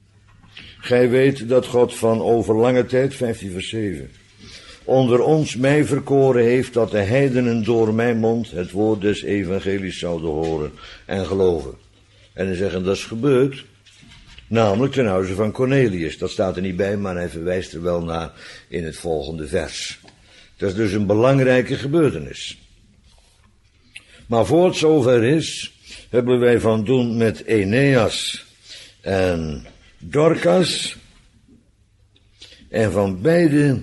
Gij weet dat God van over lange tijd, 15 vers 7, onder ons mij verkoren heeft dat de heidenen door mijn mond het woord des evangelies zouden horen en geloven. En dan zeggen dat is gebeurd, namelijk ten huize van Cornelius. Dat staat er niet bij, maar hij verwijst er wel naar in het volgende vers. Dat is dus een belangrijke gebeurtenis. Maar voor het zover is, hebben wij van doen met Eneas en Dorcas. En van beide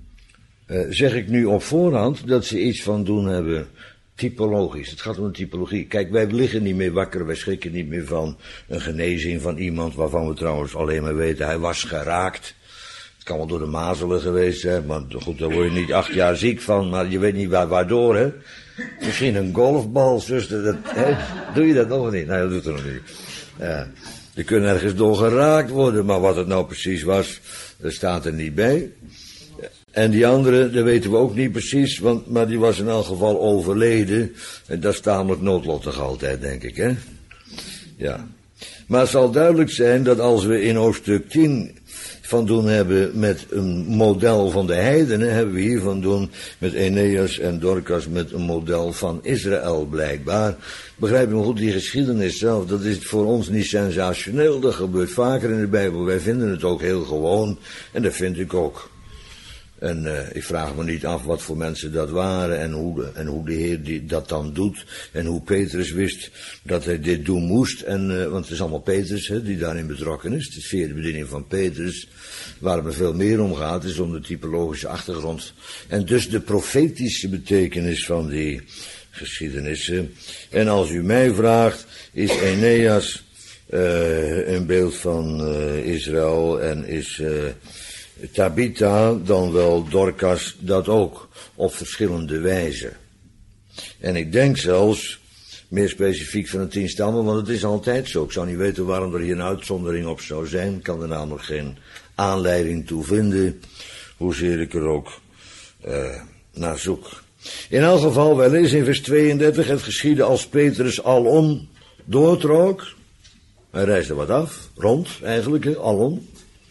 zeg ik nu op voorhand dat ze iets van doen hebben typologisch. Het gaat om een typologie. Kijk, wij liggen niet meer wakker, wij schrikken niet meer van een genezing van iemand waarvan we trouwens alleen maar weten, hij was geraakt. Het kan wel door de mazelen geweest zijn, maar goed, daar word je niet 8 jaar ziek van, maar je weet niet waardoor, hè. Misschien een golfbal, zuster, doe je dat nog of niet? Nee, dat doet er nog niet. Ja. Je kunt ergens door geraakt worden, maar wat het nou precies was, dat staat er niet bij. En die andere, dat weten we ook niet precies, maar die was in elk geval overleden. En dat is tamelijk noodlottig altijd, denk ik, hè. Ja. Maar het zal duidelijk zijn dat als we in hoofdstuk 10 van doen hebben met een model van de heidenen, hebben we hier van doen met Eneas en Dorcas met een model van Israël blijkbaar. Begrijp je me goed, die geschiedenis zelf, dat is voor ons niet sensationeel, dat gebeurt vaker in de Bijbel. Wij vinden het ook heel gewoon en dat vind ik ook. En ik vraag me niet af wat voor mensen dat waren en hoe de Heer dat dan doet. En hoe Petrus wist dat hij dit doen moest. Want het is allemaal Petrus die daarin betrokken is. Het is via de bediening van Petrus. Waar het me veel meer om gaat is om de typologische achtergrond. En dus de profetische betekenis van die geschiedenissen. En als u mij vraagt, is Eneas een beeld van Israël en is Tabitha, dan wel Dorcas, dat ook, op verschillende wijzen. En ik denk zelfs, meer specifiek van de 10 stammen, want het is altijd zo. Ik zou niet weten waarom er hier een uitzondering op zou zijn. Ik kan er namelijk geen aanleiding toe vinden, hoezeer ik er ook naar zoek. In elk geval, wij lezen in vers 32, het geschiedde als Petrus alom doortrok. Hij reisde wat af, rond eigenlijk, alom.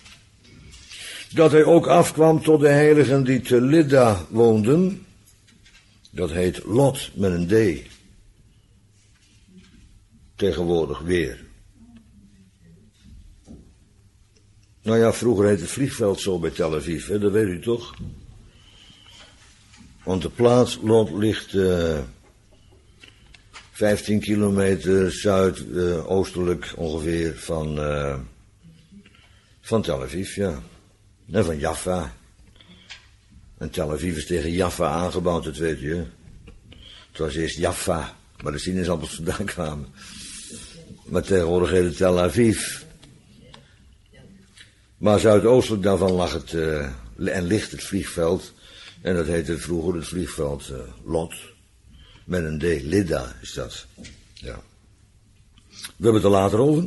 Dat hij ook afkwam tot de heiligen die te Lydda woonden. Dat heet Lot met een D. Tegenwoordig weer. Nou ja, vroeger heette het vliegveld zo bij Tel Aviv, hè? Dat weet u toch? Want de plaats Lot ligt 15 kilometer zuidoostelijk ongeveer van Tel Aviv, ja. En van Jaffa. En Tel Aviv is tegen Jaffa aangebouwd, dat weet je. Het was eerst Jaffa, waar de sinaasappels vandaan kwamen. Maar tegenwoordig heet het Tel Aviv. Maar zuidoostelijk daarvan lag het, en ligt het vliegveld. En dat heette vroeger het vliegveld Lot. Met een D, Lydda is dat. Ja. We hebben het er later over.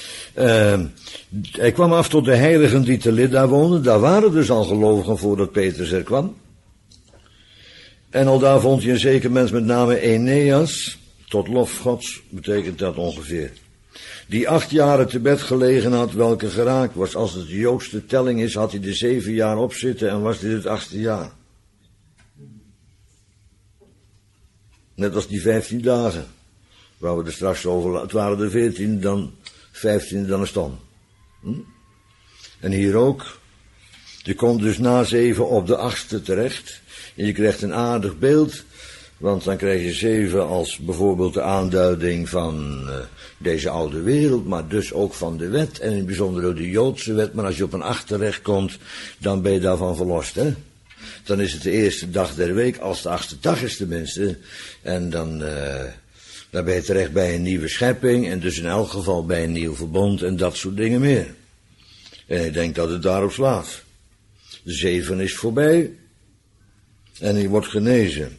Hij kwam af tot de heiligen die te Lydda woonden. Daar waren dus al gelovigen voordat Petrus er kwam. En al daar vond hij een zeker mens met name Eneas. Tot lof Gods betekent dat ongeveer. die 8 jaren te bed gelegen had, welke geraakt was. Als het de Joodse telling is, had hij er 7 jaar op zitten en was dit het 8e jaar. Net als die 15 dagen, waar we er straks over, het waren er 14, dan 15, dan is het om. En hier ook. Je komt dus na 7 op de 8e terecht. En je krijgt een aardig beeld. Want dan krijg je 7 als bijvoorbeeld de aanduiding van deze oude wereld. Maar dus ook van de wet. En in het bijzonder ook de Joodse wet. Maar als je op een 8 terecht komt, dan ben je daarvan verlost. Hè? Dan is het de eerste dag der week. Als de 8e dag is tenminste. En dan ben je terecht bij een nieuwe schepping. En dus in elk geval bij een nieuw verbond. En dat soort dingen meer. En ik denk dat het daarop slaat. De 7 is voorbij. En hij wordt genezen.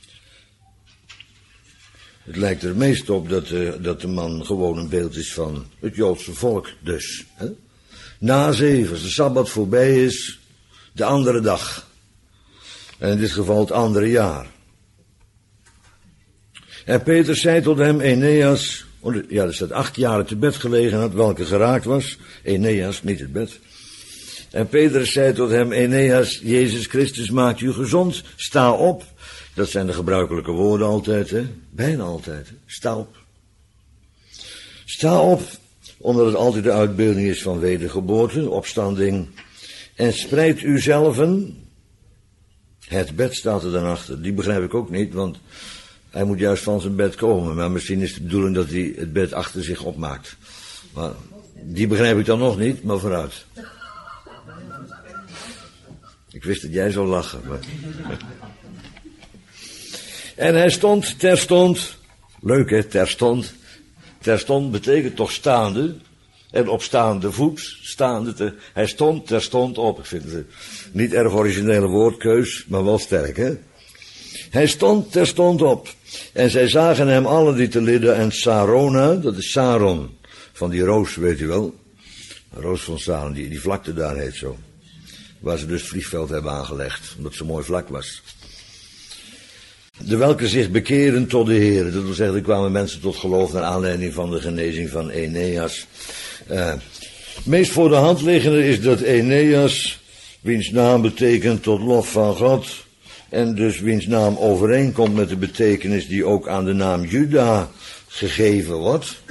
Het lijkt er meest op dat de man gewoon een beeld is van het Joodse volk dus. Hè? Na 7, als de Sabbat voorbij is, de andere dag. En in dit geval het andere jaar. En Peter zei tot hem, Eneas, ja, er staat 8 jaren te bed gelegen had, welke geraakt was. Eneas, niet het bed. En Petrus zei tot hem, Eneas, Jezus Christus maakt u gezond, sta op. Dat zijn de gebruikelijke woorden altijd, hè? Bijna altijd. Hè? Sta op. Sta op, omdat het altijd de uitbeelding is van wedergeboorte, opstanding. En spreid uzelven. Het bed staat er dan achter. Die begrijp ik ook niet, want hij moet juist van zijn bed komen. Maar misschien is de bedoeling dat hij het bed achter zich opmaakt. Maar die begrijp ik dan nog niet, maar vooruit. Ik wist dat jij zou lachen. Maar... En hij stond terstond. Leuk hè, terstond. Terstond betekent toch staande. En op staande voet. Hij stond terstond op. Ik vind het niet erg originele woordkeus, maar wel sterk hè. Hij stond terstond op. En zij zagen hem allen die te Lydda en Sarona. Dat is Saron. Van die roos, weet u wel. Roos van Saron, die vlakte daar heet zo. Waar ze dus het vliegveld hebben aangelegd, omdat het zo mooi vlak was. De welke zich bekeren tot de Heer. Dat wil zeggen, er kwamen mensen tot geloof naar aanleiding van de genezing van Eneas. Meest voor de hand liggende is dat Eneas, wiens naam betekent tot lof van God, en dus wiens naam overeenkomt met de betekenis die ook aan de naam Juda gegeven wordt.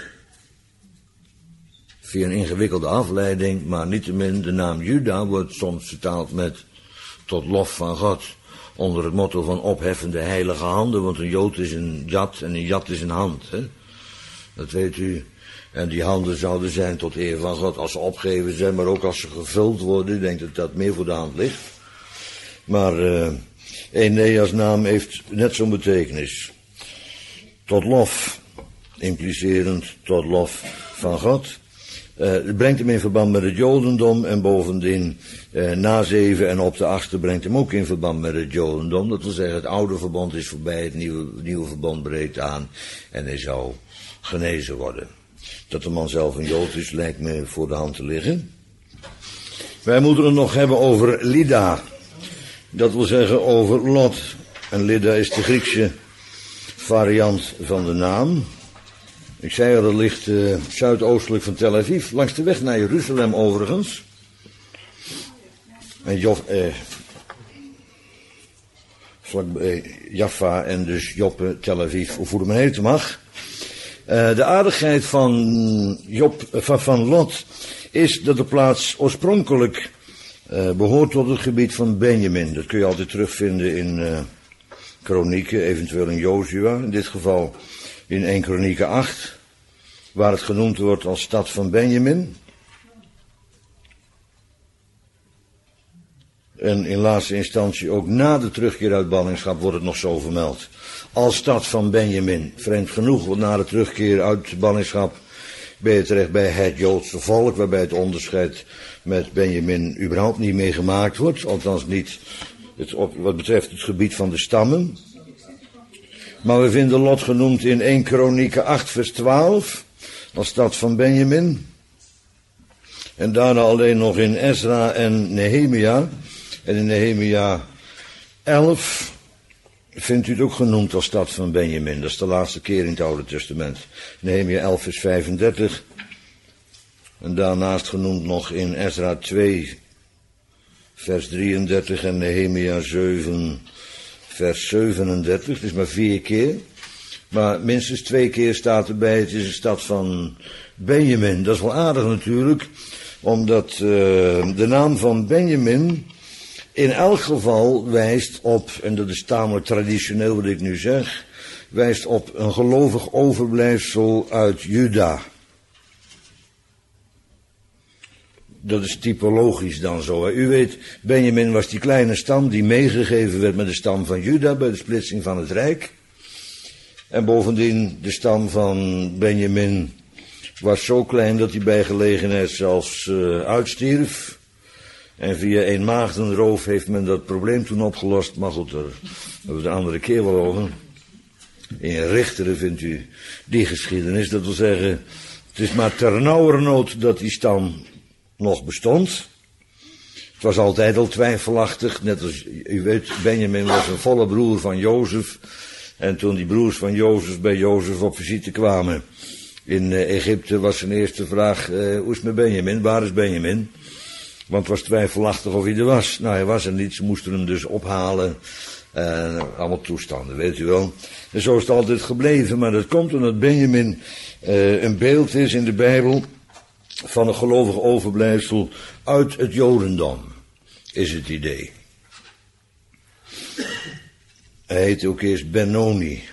Via een ingewikkelde afleiding, maar niettemin de naam Juda wordt soms vertaald met tot lof van God. Onder het motto van opheffende heilige handen, want een Jood is een jat en een jat is een hand. Hè? Dat weet u. En die handen zouden zijn tot eer van God als ze opgegeven zijn, maar ook als ze gevuld worden. Ik denk dat dat meer voor de hand ligt. Maar Eneas naam heeft net zo'n betekenis. Tot lof, implicerend tot lof van God. Het brengt hem in verband met het Jodendom en bovendien na 7 en op de 8e brengt hem ook in verband met het Jodendom. Dat wil zeggen, het oude verbond is voorbij, het nieuwe verbond breekt aan en hij zou genezen worden. Dat de man zelf een Jood is, lijkt me voor de hand te liggen. Wij moeten het nog hebben over Lydda. Dat wil zeggen over Lot. En Lydda is de Griekse variant van de naam. Ik zei al, dat ligt zuidoostelijk van Tel Aviv, langs de weg naar Jeruzalem overigens. En vlakbij Jaffa en dus Joppe, Tel Aviv, of hoe het maar heten mag. De aardigheid van Lot is dat de plaats oorspronkelijk behoort tot het gebied van Benjamin. Dat kun je altijd terugvinden in Kronieken, eventueel in Jozua, in dit geval in 1 Kronieken 8, waar het genoemd wordt als stad van Benjamin. En in laatste instantie ook na de terugkeer uit ballingschap wordt het nog zo vermeld. Als stad van Benjamin. Vreemd genoeg, want na de terugkeer uit ballingschap ben je terecht bij het Joodse volk, waarbij het onderscheid met Benjamin überhaupt niet meer gemaakt wordt. Althans niet wat betreft het gebied van de stammen. Maar we vinden Lot genoemd in 1 Kronieken 8 vers 12, als stad van Benjamin. En daarna alleen nog in Ezra en Nehemia. En in Nehemia 11 vindt u het ook genoemd als stad van Benjamin. Dat is de laatste keer in het Oude Testament. Nehemia 11 vers 35. En daarnaast genoemd nog in Ezra 2 vers 33 en Nehemia 7 vers 37. Het is maar 4 keer. Maar minstens 2 keer staat erbij, het is een stad van Benjamin. Dat is wel aardig natuurlijk, omdat de naam van Benjamin in elk geval wijst op, en dat is tamelijk traditioneel wat ik nu zeg, wijst op een gelovig overblijfsel uit Juda. Dat is typologisch dan zo. Hè. U weet, Benjamin was die kleine stam die meegegeven werd met de stam van Juda bij de splitsing van het Rijk. En bovendien, de stam van Benjamin was zo klein dat hij bij gelegenheid zelfs uitstierf. En via een maagdenroof heeft men dat probleem toen opgelost. Maar goed, daar hebben we de andere keer wel over. In Richteren vindt u die geschiedenis. Dat wil zeggen, het is maar ternauwernood dat die stam nog bestond. Het was altijd al twijfelachtig. Net als u weet, Benjamin was een volle broer van Jozef. En toen die broers van Jozef bij Jozef op visite kwamen in Egypte, was zijn eerste vraag, hoe is het met Benjamin? Waar is Benjamin? Want het was twijfelachtig of hij er was. Nou, hij was er niet, ze moesten hem dus ophalen. Allemaal toestanden, weet u wel. En zo is het altijd gebleven, maar dat komt omdat Benjamin een beeld is in de Bijbel van een gelovig overblijfsel uit het Jodendom, is het idee. Hij heet ook eerst Benoni.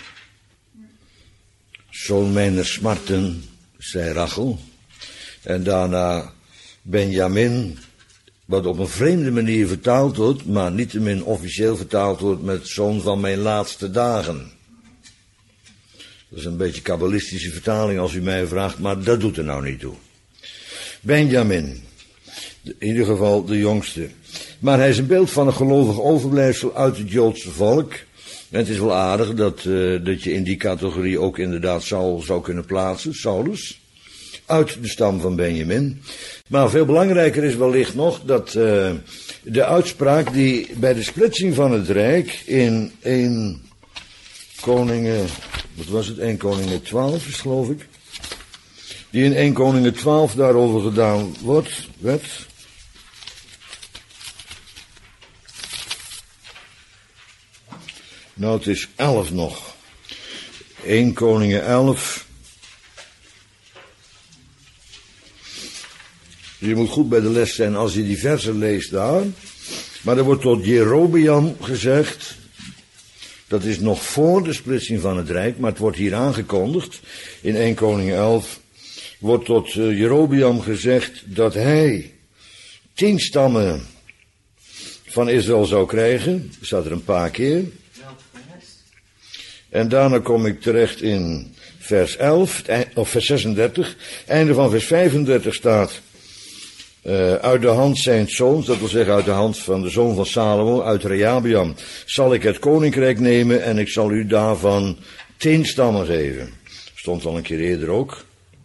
Zoon mijner smarten, zei Rachel. En daarna Benjamin, wat op een vreemde manier vertaald wordt, maar niettemin officieel vertaald wordt met zoon van mijn laatste dagen. Dat is een beetje kabbalistische vertaling als u mij vraagt, maar dat doet er nou niet toe. Benjamin, in ieder geval de jongste. Maar hij is een beeld van een gelovig overblijfsel uit het Joodse volk. En het is wel aardig dat je in die categorie ook inderdaad Saul zou kunnen plaatsen, Saulus, uit de stam van Benjamin. Maar veel belangrijker is wellicht nog dat de uitspraak die bij de splitsing van het Rijk in 1 Koningen, wat was het, 1 Koningen 12 is geloof ik, die in 1 Koningen 12 daarover gedaan werd. Nou, het is 11 nog. 1 Koningen 11. Je moet goed bij de les zijn als je die versen leest daar. Maar er wordt tot Jerobeam gezegd. Dat is nog voor de splitsing van het Rijk, maar het wordt hier aangekondigd. In 1 Koningen 11 wordt tot Jerobeam gezegd dat hij 10 stammen van Israël zou krijgen. Dat staat er een paar keer. En daarna kom ik terecht in vers 11, of vers 36. Einde van vers 35 staat, uit de hand zijn zoons, dat wil zeggen uit de hand van de zoon van Salomo, uit Rehabeam, zal ik het koninkrijk nemen en ik zal u daarvan 10 stammen geven. Stond al een keer eerder ook.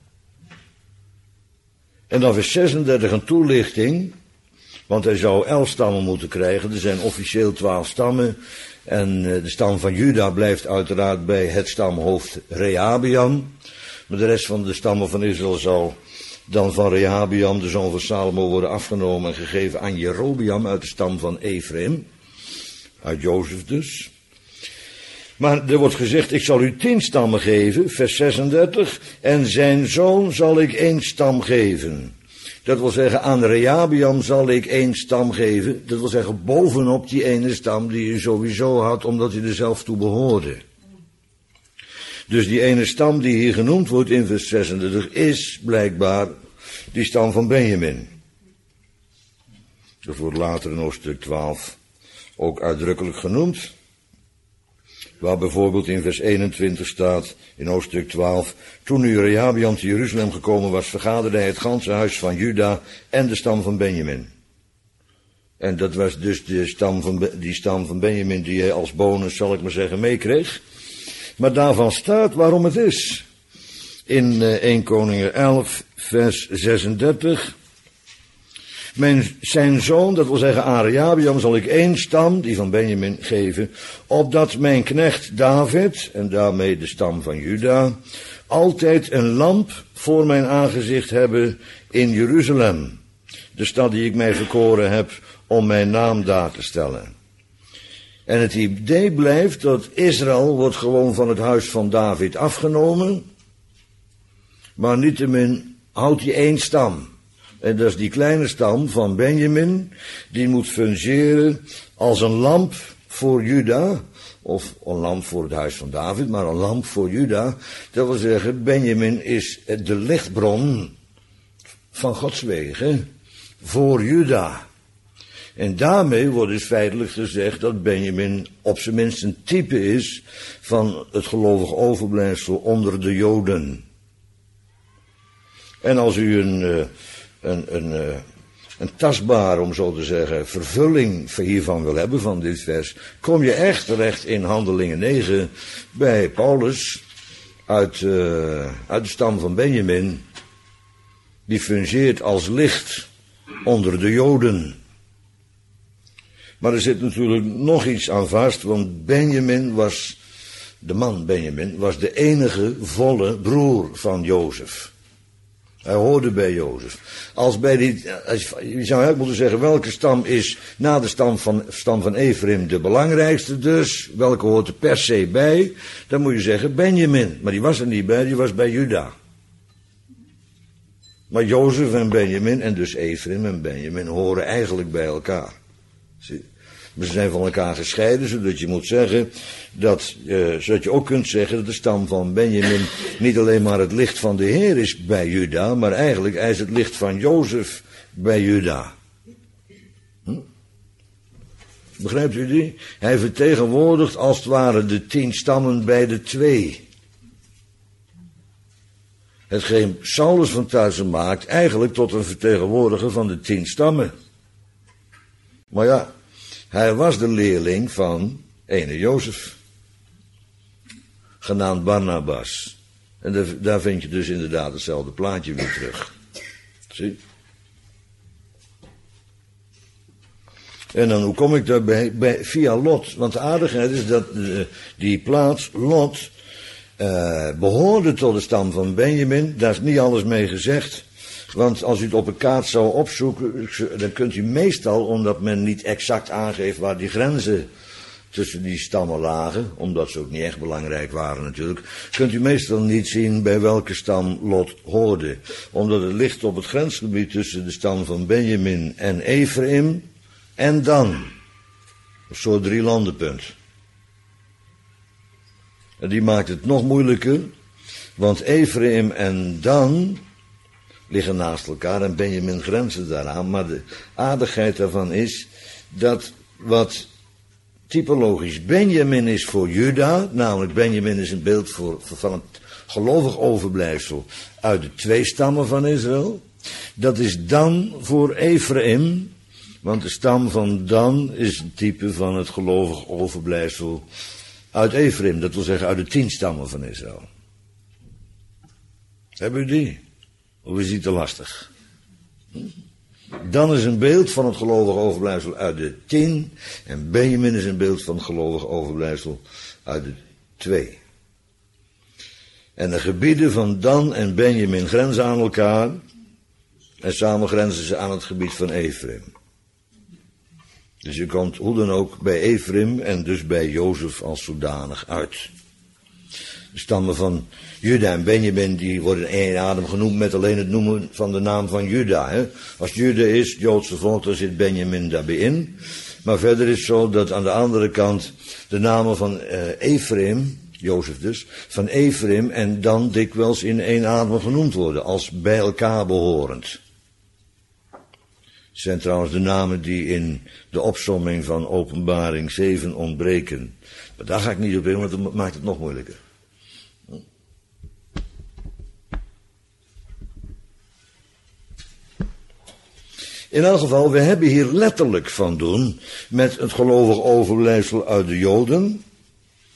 En dan vers 36 een toelichting, want hij zou 11 stammen moeten krijgen. Er zijn officieel 12 stammen. En de stam van Juda blijft uiteraard bij het stamhoofd Rehabeam. Maar de rest van de stammen van Israël zal dan van Rehabeam, de zoon van Salomo, worden afgenomen en gegeven aan Jerobeam uit de stam van Ephraim. Uit Jozef dus. Maar er wordt gezegd, ik zal u 10 stammen geven, vers 36, en zijn zoon zal ik 1 stam geven. Dat wil zeggen, aan Rehabeam zal ik 1 stam geven. Dat wil zeggen, bovenop die ene stam die je sowieso had, omdat hij er zelf toe behoorde. Dus die ene stam die hier genoemd wordt in vers 36 is blijkbaar die stam van Benjamin. Dat wordt later in hoofdstuk 12 ook uitdrukkelijk genoemd. Waar bijvoorbeeld in vers 21 staat, in hoofdstuk 12, toen nu Rehabeam te Jeruzalem gekomen was, vergaderde hij het ganse huis van Juda en de stam van Benjamin. En dat was dus die stam van Benjamin die hij als bonus, zal ik maar zeggen, meekreeg. Maar daarvan staat waarom het is. In 1 Koningen 11, vers 36. Zijn zoon, dat wil zeggen aan Rehabeam, zal ik 1 stam, die van Benjamin, geven, opdat mijn knecht David, en daarmee de stam van Juda, altijd een lamp voor mijn aangezicht hebben in Jeruzalem, de stad die ik mij verkoren heb om mijn naam daar te stellen. En het idee blijft dat Israël wordt gewoon van het huis van David afgenomen, maar niettemin houdt hij 1 stam. En dat is die kleine stam van Benjamin, die moet fungeren als een lamp voor Juda, of een lamp voor het huis van David, maar een lamp voor Juda. Dat wil zeggen, Benjamin is de lichtbron van Gods wegen voor Juda. En daarmee wordt dus feitelijk gezegd dat Benjamin op zijn minst een type is van het gelovig overblijfsel onder de Joden. En als u een tastbare, om zo te zeggen, vervulling hiervan wil hebben, van dit vers, kom je echt terecht in Handelingen 9 bij Paulus uit de stam van Benjamin. Die fungeert als licht onder de Joden. Maar er zit natuurlijk nog iets aan vast, want Benjamin was de enige volle broer van Jozef. Hij hoorde bij Jozef. Je zou eigenlijk moeten zeggen, welke stam is na de stam van Ephraim de belangrijkste dus? Welke hoort er per se bij? Dan moet je zeggen Benjamin. Maar die was er niet bij, die was bij Juda. Maar Jozef en Benjamin, en dus Ephraim en Benjamin, horen eigenlijk bij elkaar. Ze zijn van elkaar gescheiden, zodat je moet zeggen zodat je ook kunt zeggen dat de stam van Benjamin niet alleen maar het licht van de Heer is bij Juda, maar eigenlijk hij is het licht van Jozef bij Juda. Begrijpt u die? Hij vertegenwoordigt als het ware de 10 stammen bij de 2. Hetgeen Saulus van Tarse maakt eigenlijk tot een vertegenwoordiger van de 10 stammen. Maar ja, hij was de leerling van ene Jozef, genaamd Barnabas. En daar vind je dus inderdaad hetzelfde plaatje weer terug. Zie? En dan, hoe kom ik daarbij? Via Lot. Want de aardigheid is dat die plaats, Lot, behoorde tot de stam van Benjamin. Daar is niet alles mee gezegd. Want als u het op een kaart zou opzoeken, dan kunt u meestal, omdat men niet exact aangeeft waar die grenzen tussen die stammen lagen, omdat ze ook niet echt belangrijk waren natuurlijk, kunt u meestal niet zien bij welke stam Lot hoorde. Omdat het ligt op het grensgebied tussen de stam van Benjamin en Ephraim en Dan. Een soort 3 landenpunt. En die maakt het nog moeilijker, want Ephraim en Dan liggen naast elkaar en Benjamin grenzen daaraan. Maar de aardigheid daarvan is dat wat typologisch Benjamin is voor Juda, namelijk Benjamin is een beeld van het gelovig overblijfsel uit de 2 stammen van Israël. Dat is Dan voor Ephraim, want de stam van Dan is een type van het gelovig overblijfsel uit Ephraim. Dat wil zeggen uit de 10 stammen van Israël. Hebben u die? Of is die te lastig? Dan is een beeld van het gelovig overblijfsel uit de 10. En Benjamin is een beeld van het gelovig overblijfsel uit de 2. En de gebieden van Dan en Benjamin grenzen aan elkaar. En samen grenzen ze aan het gebied van Ephraim. Dus je komt hoe dan ook bij Ephraim en dus bij Jozef als zodanig uit. De stammen van Juda en Benjamin, die worden in één adem genoemd met alleen het noemen van de naam van Juda. Hè? Als Juda is, het Joodse volk, dan zit Benjamin daarbij in. Maar verder is het zo dat aan de andere kant de namen van Ephraim, Jozef dus, van Ephraim en dan dikwijls in één adem genoemd worden, als bij elkaar behorend. Het zijn trouwens de namen die in de opsomming van Openbaring 7 ontbreken. Maar daar ga ik niet op in, want dat maakt het nog moeilijker. In elk geval, we hebben hier letterlijk van doen met het gelovig overblijfsel uit de Joden.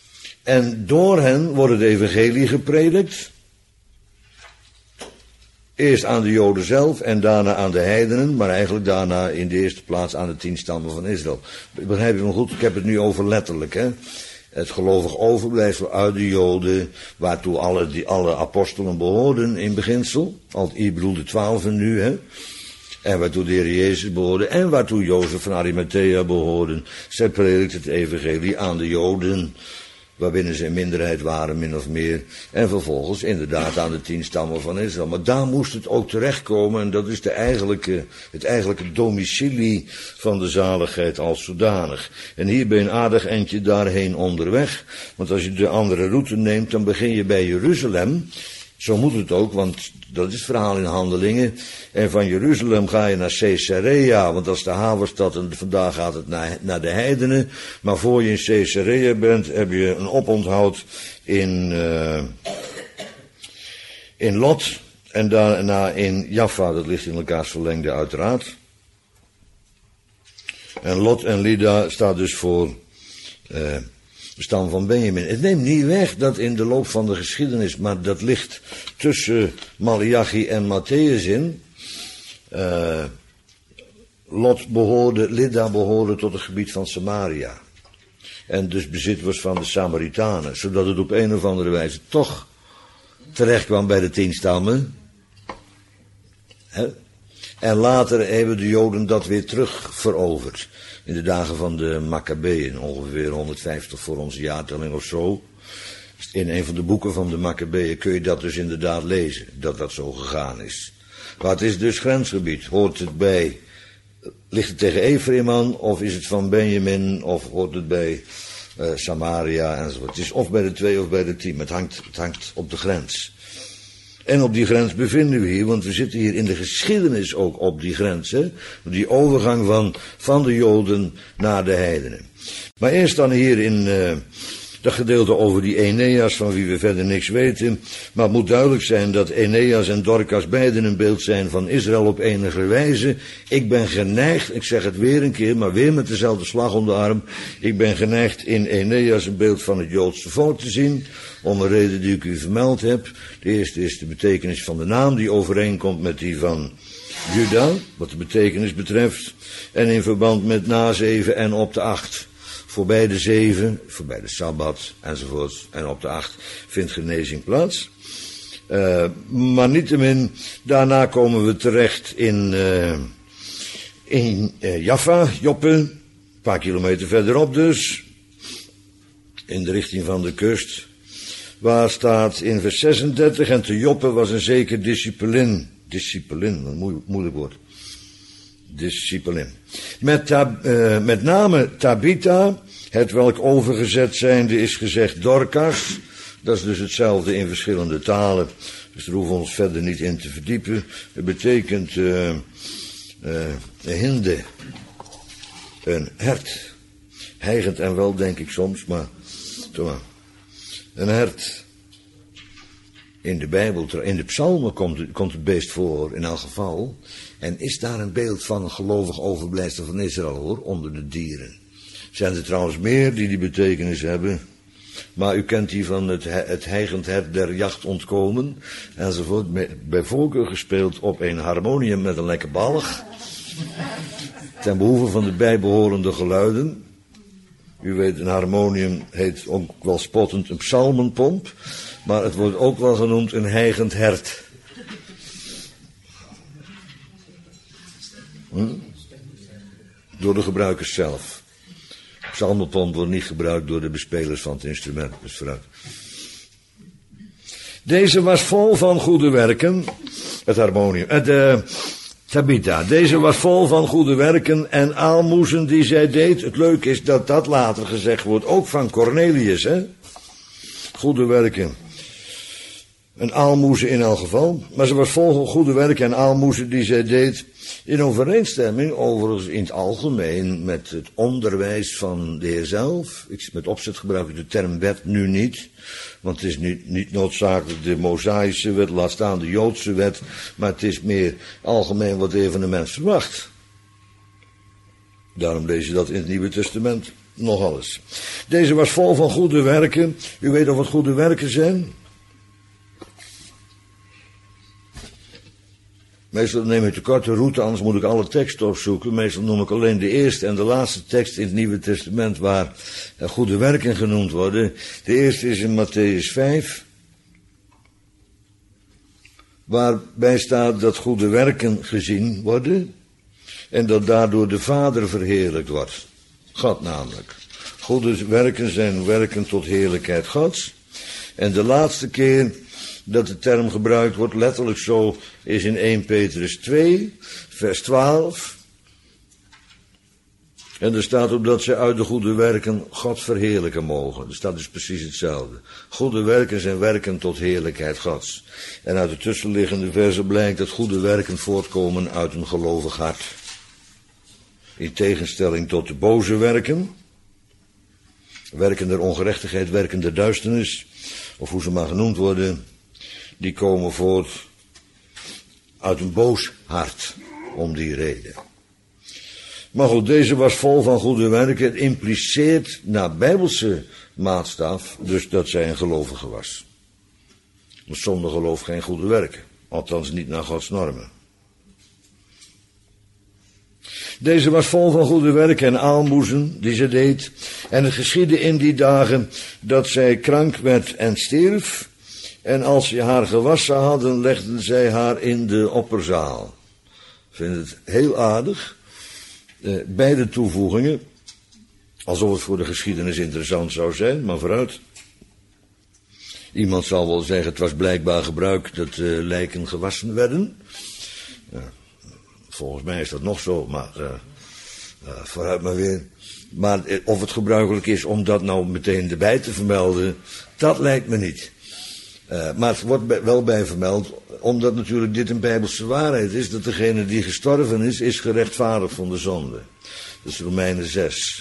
En door hen wordt het evangelie gepredikt. Eerst aan de Joden zelf en daarna aan de heidenen, maar eigenlijk daarna in de eerste plaats aan de 10 stammen van Israël. Begrijp je me goed? Ik heb het nu over letterlijk, hè. Het gelovig overblijfsel uit de Joden, waartoe alle apostelen behoorden in beginsel. Ik bedoel de 12 nu, hè. En waartoe de Heer Jezus behoorde en waartoe Jozef van Arimathea behoorden. Zij predikt het evangelie aan de Joden, waarbinnen ze in minderheid waren, min of meer. En vervolgens inderdaad aan de 10 stammen van Israël. Maar daar moest het ook terechtkomen. En dat is het eigenlijke domicilie van de zaligheid als zodanig. En hier ben je een aardig eindje daarheen onderweg. Want als je de andere route neemt, dan begin je bij Jeruzalem. Zo moet het ook, want dat is het verhaal in Handelingen. En van Jeruzalem ga je naar Caesarea, want dat is de havenstad en vandaag gaat het naar de heidenen. Maar voor je in Caesarea bent, heb je een oponthoud in Lot en daarna in Jaffa. Dat ligt in elkaars verlengde uiteraard. En Lot en Lida staat dus voor de stam van Benjamin. Het neemt niet weg dat in de loop van de geschiedenis, maar dat ligt tussen Maleachi en Matthäus in. Lida behoorde tot het gebied van Samaria. En dus bezit was van de Samaritanen. Zodat het op een of andere wijze toch terecht kwam bij de 10 stammen. En later hebben de Joden dat weer terug veroverd. In de dagen van de Maccabeeën, ongeveer 150 voor onze jaartelling of zo. In een van de boeken van de Maccabeeën kun je dat dus inderdaad lezen, dat dat zo gegaan is. Maar het is dus grensgebied. Hoort het bij, ligt het tegen Ephraim aan, of is het van Benjamin, of hoort het bij Samaria enzovoort. Het is of bij de 2 of bij de 10, het hangt op de grens. En op die grens bevinden we hier, want we zitten hier in de geschiedenis ook op die grens, hè? Die overgang van de Joden naar de heidenen. Maar eerst dan hier in dat gedeelte over die Eneas, van wie we verder niks weten. Maar het moet duidelijk zijn dat Eneas en Dorcas beiden een beeld zijn van Israël op enige wijze. Ik ben geneigd, ik zeg het weer een keer, maar weer met dezelfde slag om de arm. Ik ben geneigd in Eneas een beeld van het Joodse volk te zien, om een reden die ik u vermeld heb. De eerste is de betekenis van de naam, die overeenkomt met die van Juda, wat de betekenis betreft. En in verband met na 7 en op de 8. Voorbij de 7, voorbij de Sabbat enzovoort. En op de 8 vindt genezing plaats. Maar niettemin, daarna komen we terecht in Jaffa, Joppe. Een paar kilometer verderop dus. In de richting van de kust. Waar staat in vers 36, en te Joppe was een zeker discipelin, een moeilijk woord. Discipelin. Met name Tabitha, het welk overgezet zijnde is gezegd Dorcas. Dat is dus hetzelfde in verschillende talen. Dus daar hoeven we ons verder niet in te verdiepen. Het betekent hinde, een hert. Hijgend en wel, denk ik soms, maar toch maar. Een hert. In de Bijbel, in de psalmen komt het beest voor, in elk geval. En is daar een beeld van een gelovig overblijfsel van Israël, hoor, onder de dieren. Zijn er trouwens meer die betekenis hebben. Maar u kent die van het hijgend hert der jacht ontkomen. Enzovoort. Bij voorkeur gespeeld op een harmonium met een lekker balg. Ten behoeve van de bijbehorende geluiden. U weet, een harmonium heet ook wel spottend een psalmenpomp. Maar het wordt ook wel genoemd een hijgend hert. Door de gebruikers zelf. Psalmenpomp wordt niet gebruikt door de bespelers van het instrument. Dus vooruit. Deze was vol van goede werken. Het harmonium. Tabitha. Deze was vol van goede werken en aalmoezen die zij deed. Het leuke is dat dat later gezegd wordt. Ook van Cornelius, hè. Goede werken. Een aalmoezen in elk geval. Maar ze was vol van goede werken en aalmoezen die zij deed. In overeenstemming overigens in het algemeen met het onderwijs van de Heer zelf. Met opzet gebruik ik de term wet nu niet. Want het is niet noodzakelijk de Mosaïsche wet, laat staan de Joodse wet. Maar het is meer algemeen wat de Heer van de mens verwacht. Daarom lees je dat in het Nieuwe Testament nog alles. Deze was vol van goede werken. U weet al wat goede werken zijn? Meestal neem ik de korte route, anders moet ik alle teksten opzoeken. Meestal noem ik alleen de eerste en de laatste tekst in het Nieuwe Testament waar goede werken genoemd worden. De eerste is in Mattheüs 5. Waarbij staat dat goede werken gezien worden. En dat daardoor de Vader verheerlijkt wordt. God namelijk. Goede werken zijn werken tot heerlijkheid Gods. En de laatste keer dat de term gebruikt wordt, letterlijk zo, is in 1 Petrus 2, vers 12. En er staat ook dat ze uit de goede werken God verheerlijken mogen. Dus dat is precies hetzelfde. Goede werken zijn werken tot heerlijkheid Gods. En uit de tussenliggende versen blijkt dat goede werken voortkomen uit een gelovig hart. In tegenstelling tot de boze werken. Werken der ongerechtigheid, werken der duisternis. Of hoe ze maar genoemd worden. Die komen voort uit een boos hart. Om die reden. Maar goed, deze was vol van goede werken. Het impliceert naar bijbelse maatstaf dus dat zij een gelovige was. Maar zonder geloof geen goede werken. Althans niet naar Gods normen. Deze was vol van goede werken en aalmoezen die ze deed. En het geschiedde in die dagen dat zij krank werd en stierf. En als ze haar gewassen hadden, legden zij haar in de opperzaal. Ik vind het heel aardig. Beide toevoegingen. Alsof het voor de geschiedenis interessant zou zijn, maar vooruit. Iemand zal wel zeggen, het was blijkbaar gebruik dat lijken gewassen werden. Volgens mij is dat nog zo, maar vooruit maar weer. Maar of het gebruikelijk is om dat nou meteen erbij te vermelden, dat lijkt me niet. Maar het wordt wel bij vermeld, omdat natuurlijk dit een bijbelse waarheid is, dat degene die gestorven is gerechtvaardigd van de zonde. Dat is Romeinen 6.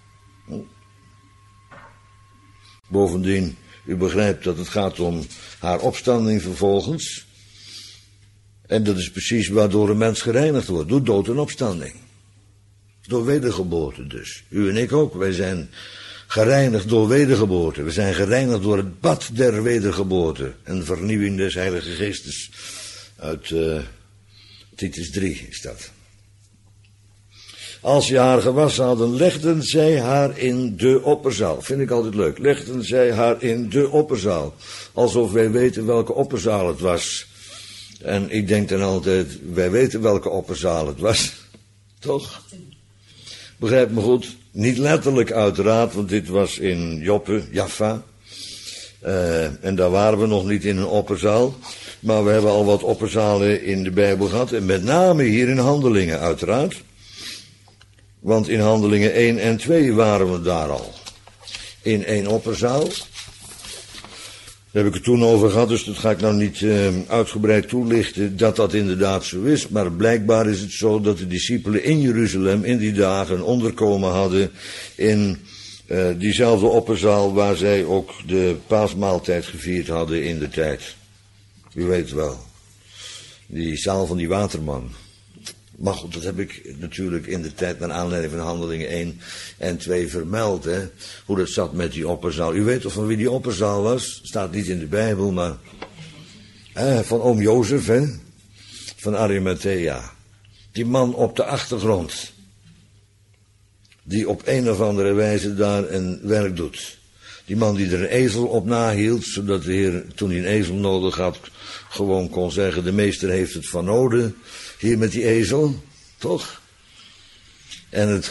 Bovendien, u begrijpt dat het gaat om haar opstanding vervolgens. En dat is precies waardoor een mens gereinigd wordt, door dood en opstanding. Door wedergeboorte dus. U en ik ook, wij zijn gereinigd door wedergeboorte. We zijn gereinigd door het bad der wedergeboorte. En vernieuwing des Heilige Geestes. Uit Titus 3 is dat. Als ze haar gewassen hadden, legden zij haar in de opperzaal. Vind ik altijd leuk. Legden zij haar in de opperzaal. Alsof wij weten welke opperzaal het was. En ik denk dan altijd, wij weten welke opperzaal het was. Toch? Begrijp me goed. Niet letterlijk uiteraard, want dit was in Joppe, Jaffa. En daar waren we nog niet in een opperzaal. Maar we hebben al wat opperzalen in de Bijbel gehad. En met name hier in Handelingen uiteraard. Want in Handelingen 1 en 2 waren we daar al. In 1 opperzaal. Daar heb ik het toen over gehad, dus dat ga ik nou niet uitgebreid toelichten dat dat inderdaad zo is. Maar blijkbaar is het zo dat de discipelen in Jeruzalem in die dagen een onderkomen hadden in diezelfde opperzaal waar zij ook de paasmaaltijd gevierd hadden in de tijd. U weet wel, die zaal van die waterman. Maar goed, dat heb ik natuurlijk in de tijd naar aanleiding van Handelingen 1 en 2 vermeld, hè. Hoe dat zat met die opperzaal. U weet toch van wie die opperzaal was? Staat niet in de Bijbel, maar van oom Jozef, hè. Van Arimathea. Die man op de achtergrond. Die op een of andere wijze daar een werk doet. Die man die er een ezel op nahield, zodat de Heer, toen hij een ezel nodig had, gewoon kon zeggen, de meester heeft het van noden. Hier met die ezel, toch? En het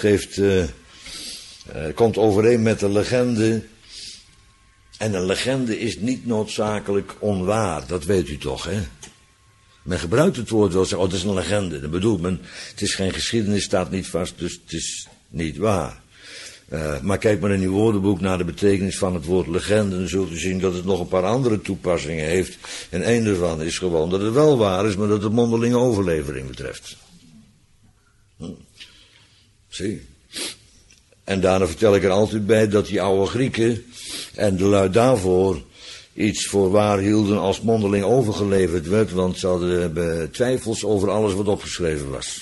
komt overeen met de legende. En een legende is niet noodzakelijk onwaar, dat weet u toch, hè? Men gebruikt het woord wel, zeggen, oh, dat is een legende. Dat bedoelt men, het is geen geschiedenis, staat niet vast, dus het is niet waar. Maar kijk maar in uw woordenboek naar de betekenis van het woord legende, dan zult u zien dat het nog een paar andere toepassingen heeft. En één daarvan is gewoon dat het wel waar is, maar dat het mondelinge overlevering betreft. Zie. En daarna vertel ik er altijd bij dat die oude Grieken en de lui daarvoor iets voor waar hielden als mondeling overgeleverd werd, want ze hadden twijfels over alles wat opgeschreven was.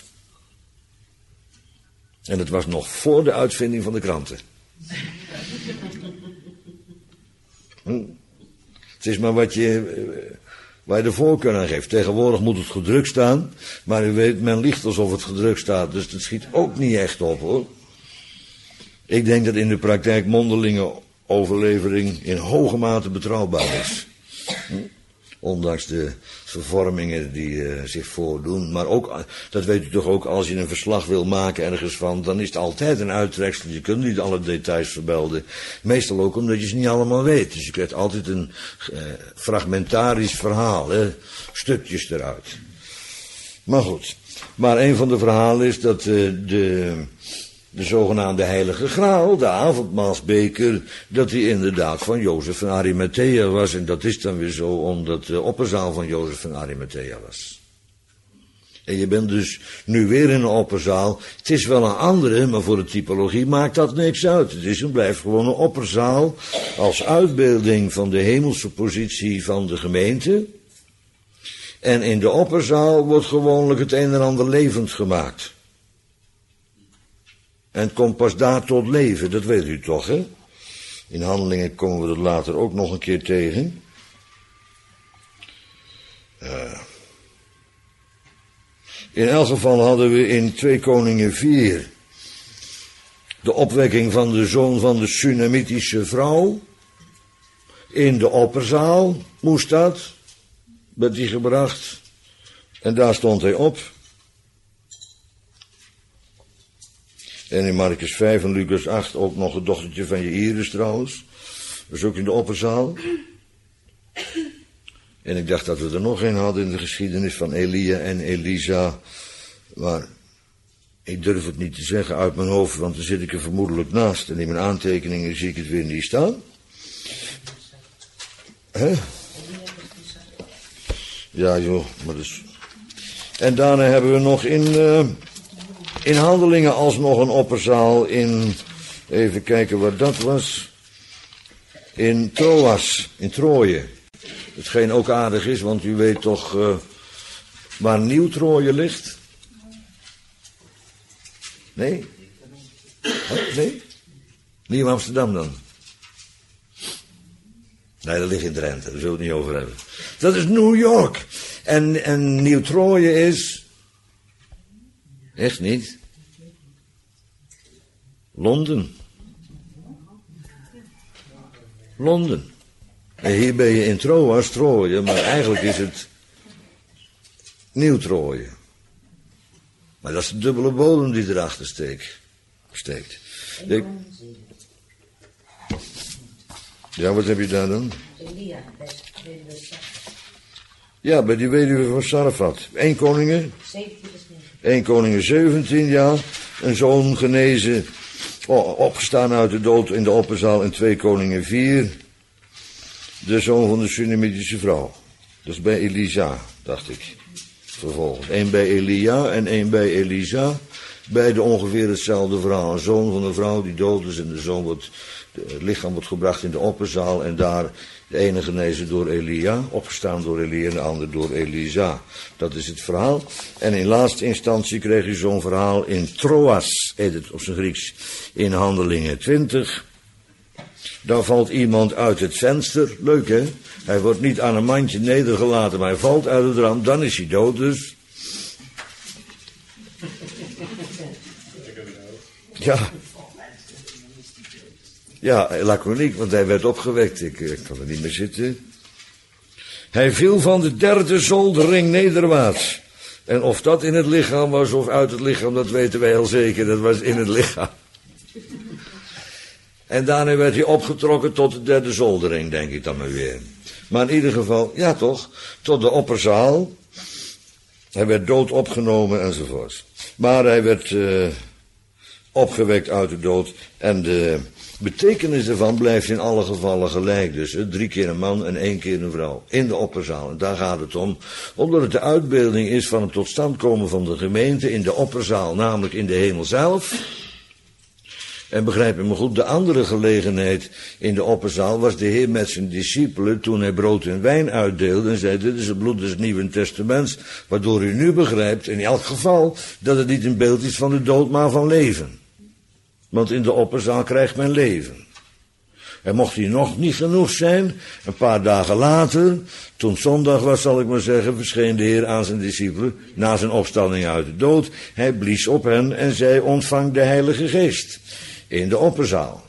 En het was nog voor de uitvinding van de kranten. Het is maar wat je waar je de voorkeur aan geeft. Tegenwoordig moet het gedrukt staan, maar u weet, men liegt alsof het gedrukt staat, dus dat schiet ook niet echt op, hoor. Ik denk dat in de praktijk mondelinge overlevering in hoge mate betrouwbaar is. Ondanks de vervormingen die zich voordoen. Maar ook, dat weet u toch ook, als je een verslag wil maken ergens van, dan is het altijd een uittreksel. Je kunt niet alle details vermelden. Meestal ook omdat je ze niet allemaal weet. Dus je krijgt altijd een fragmentarisch verhaal, hè? Stukjes eruit. Maar goed. Maar een van de verhalen is dat de zogenaamde heilige graal, de avondmaalsbeker, dat die inderdaad van Jozef van Arimathea was. En dat is dan weer zo omdat de opperzaal van Jozef van Arimathea was. En je bent dus nu weer in een opperzaal. Het is wel een andere, maar voor de typologie maakt dat niks uit. Het is en blijft gewoon een opperzaal als uitbeelding van de hemelse positie van de gemeente. En in de opperzaal wordt gewoonlijk het een en ander levend gemaakt. En het komt pas daar tot leven, dat weet u toch, hè? In Handelingen komen we dat later ook nog een keer tegen. In elk geval hadden we in 2 Koningen 4 de opwekking van de zoon van de Sunamitische vrouw. In de opperzaal moest dat, werd die gebracht. En daar stond hij op. En in Markus 5 en Lucas 8 ook nog het dochtertje van Jairus trouwens. Dat is ook in de opperzaal. En ik dacht dat we er nog een hadden in de geschiedenis van Elia en Elisa. Maar ik durf het niet te zeggen uit mijn hoofd, want dan zit ik er vermoedelijk naast. En in mijn aantekeningen zie ik het weer niet staan. Hè? Ja joh, maar dus. En daarna hebben we nog in Handelingen alsnog een opperzaal in, even kijken wat dat was, in Troas, in Troje. Hetgeen ook aardig is, want u weet toch waar Nieuw Troje ligt? Nee? Oh, nee? Nieuw Amsterdam dan? Nee, dat ligt in Drenthe, daar zullen we het niet over hebben. Dat is New York. En Nieuw Troje is... Echt niet? Londen. Londen. En hier ben je in Troas, Troje, maar eigenlijk is het Nieuw Troje. Maar dat is de dubbele bodem die erachter steekt. Ja, wat heb je daar dan? Elia, ja, bij die weduwe van Sarfat. 1 Koningen 1 Koningen 17, ja. Een zoon genezen, opgestaan uit de dood in de opperzaal in 2 Koningen 4. De zoon van de Sunamitische vrouw. Dat is bij Elisa, dacht ik. Vervolgens. 1 bij Elia en 1 bij Elisa. Beide ongeveer hetzelfde verhaal. Een zoon van een vrouw die dood is en het lichaam wordt gebracht in de opperzaal en daar de ene genezen door Elia, opgestaan door Elia en de ander door Elisa. Dat is het verhaal. En in laatste instantie kreeg u zo'n verhaal in Troas, heet het op zijn Grieks, in Handelingen 20. Dan valt iemand uit het venster, leuk hè? Hij wordt niet aan een mandje nedergelaten, maar hij valt uit het raam, dan is hij dood dus. Ja. Ja, laconiek, want hij werd opgewekt. Ik kan er niet meer zitten. Hij viel van de 3e zoldering nederwaarts. En of dat in het lichaam was of uit het lichaam, dat weten wij heel zeker. Dat was in het lichaam. En daarna werd hij opgetrokken tot de 3e zoldering, denk ik dan maar weer. Maar in ieder geval, ja toch, tot de opperzaal. Hij werd dood opgenomen enzovoort. Maar hij werd opgewekt uit de dood en de betekenis ervan blijft in alle gevallen gelijk. Dus 3 keer een man en 1 keer een vrouw. In de opperzaal. En daar gaat het om. Omdat het de uitbeelding is van het tot stand komen van de gemeente in de opperzaal. Namelijk in de hemel zelf. En begrijp me goed, de andere gelegenheid in de opperzaal was de Heer met zijn discipelen toen hij brood en wijn uitdeelde en zei, dit is het bloed des Nieuwen Testaments, waardoor u nu begrijpt, in elk geval, dat het niet een beeld is van de dood, maar van leven. Want in de opperzaal krijgt men leven. En mocht hij nog niet genoeg zijn, een paar dagen later, toen zondag was, zal ik maar zeggen, verscheen de Heer aan zijn discipelen, na zijn opstanding uit de dood. Hij blies op hen en zei, ontvang de Heilige Geest, in de opperzaal.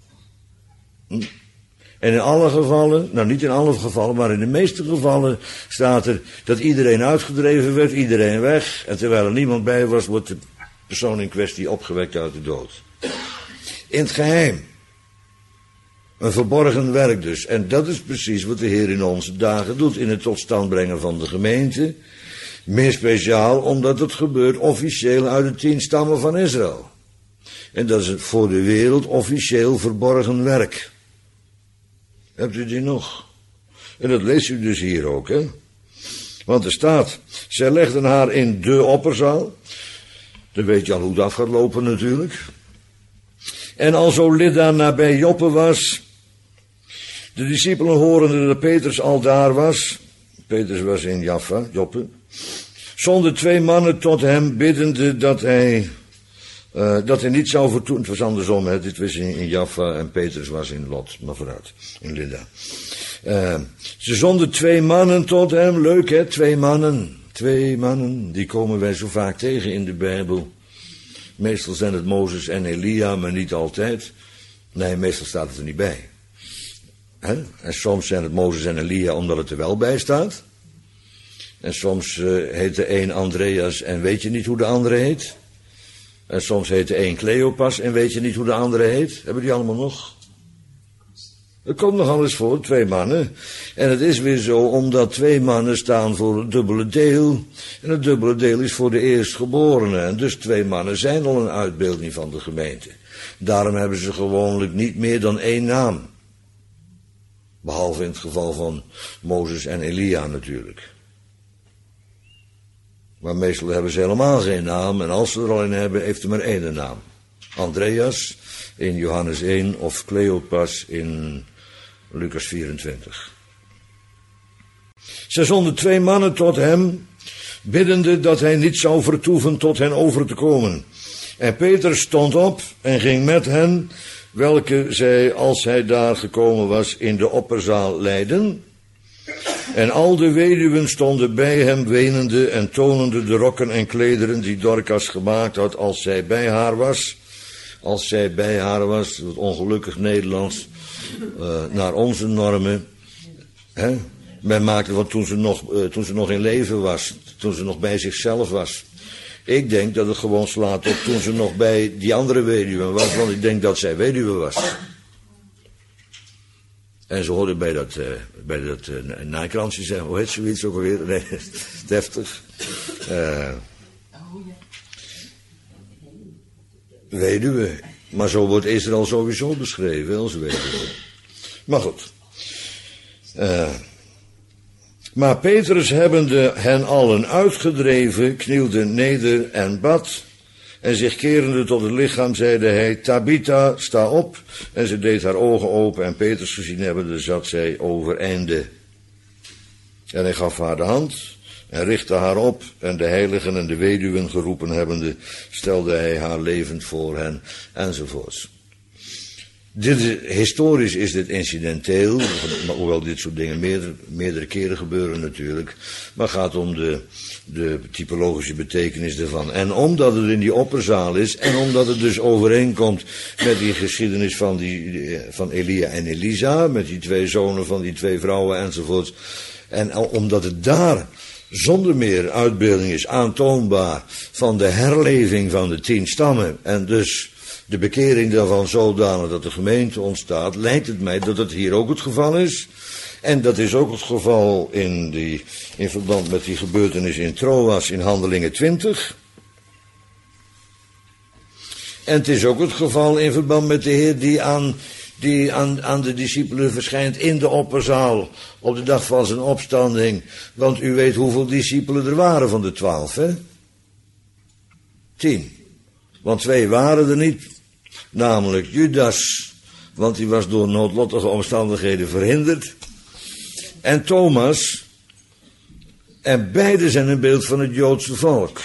En in alle gevallen, nou niet in alle gevallen, maar in de meeste gevallen staat er dat iedereen uitgedreven werd, iedereen weg. En terwijl er niemand bij was, wordt de persoon in kwestie opgewekt uit de dood. In het geheim. Een verborgen werk dus. En dat is precies wat de Heer in onze dagen doet, in het tot stand brengen van de gemeente. Meer speciaal omdat het gebeurt officieel uit de 10 stammen van Israël. En dat is het voor de wereld officieel verborgen werk. Hebt u die nog? En dat leest u dus hier ook, hè? Want er staat, zij legden haar in de opperzaal. Dan weet je al hoe dat gaat lopen natuurlijk. En alzo Lydda nabij Joppe was, de discipelen horende dat Petrus al daar was. Petrus was in Jaffa, Joppe. Zonden 2 mannen tot hem, biddende dat hij niet zou vertoeven. Het was andersom, hè? Dit was in Jaffa en Petrus was in Lot, maar vooruit, in Lydda. Ze zonden 2 mannen tot hem, leuk hè, 2 mannen. 2 mannen, die komen wij zo vaak tegen in de Bijbel. Meestal zijn het Mozes en Elia, maar niet altijd. Nee, meestal staat het er niet bij. Hè? En soms zijn het Mozes en Elia omdat het er wel bij staat. En soms heet de een Andreas en weet je niet hoe de andere heet. En soms heet de een Cleopas en weet je niet hoe de andere heet. Hebben die allemaal nog? Er komt nog alles voor, 2 mannen. En het is weer zo, omdat 2 mannen staan voor het dubbele deel. En het dubbele deel is voor de eerstgeborenen. En dus 2 mannen zijn al een uitbeelding van de gemeente. Daarom hebben ze gewoonlijk niet meer dan 1 naam. Behalve in het geval van Mozes en Elia natuurlijk. Maar meestal hebben ze helemaal geen naam. En als ze er al een hebben, heeft er maar 1 naam. Andreas in Johannes 1 of Cleopas in Lucas 24. Zij zonden 2 mannen tot hem, biddende dat hij niet zou vertoeven tot hen over te komen. En Petrus stond op en ging met hen, welke zij, als hij daar gekomen was, in de opperzaal leidden. En al de weduwen stonden bij hem wenende en tonende de rokken en klederen die Dorcas gemaakt had als zij bij haar was. Als zij bij haar was, het ongelukkig Nederlands, naar onze normen. Hè? Men maakte van toen ze nog in leven was, toen ze nog bij zichzelf was. Ik denk dat het gewoon slaat op toen ze nog bij die andere weduwe was, want ik denk dat zij weduwe was. En ze hoorden bij dat naaikransje zeggen, hoe heet zoiets ook alweer? Nee, deftig. Weduwe. Maar zo wordt Israël sowieso beschreven als weduwe. Maar goed. Maar Petrus hebbende hen allen uitgedreven, knielde neder en bad. En zich kerende tot het lichaam zeide hij, Tabitha, sta op. En ze deed haar ogen open en Petrus gezien hebbende zat zij overeinde. En hij gaf haar de hand en richtte haar op. En de heiligen en de weduwen geroepen hebbende, stelde hij haar levend voor hen, enzovoorts. Historisch is dit incidenteel, hoewel dit soort dingen meerdere keren gebeuren natuurlijk. Maar het gaat om de typologische betekenis ervan. En omdat het in die opperzaal is, en omdat het dus overeenkomt met die geschiedenis van Elia en Elisa, met die 2 zonen van die 2 vrouwen enzovoort. En omdat het daar zonder meer uitbeelding is, aantoonbaar, van de herleving van de 10 stammen. En dus de bekering daarvan zodanig dat de gemeente ontstaat, lijkt het mij dat het hier ook het geval is. En dat is ook het geval in verband met die gebeurtenis in Troas in Handelingen 20. En het is ook het geval in verband met de Heer die aan de discipelen verschijnt in de opperzaal op de dag van zijn opstanding. Want u weet hoeveel discipelen er waren van de 12, hè? 10. Want 2 waren er niet, namelijk Judas, want die was door noodlottige omstandigheden verhinderd. En Thomas, en beide zijn een beeld van het Joodse volk.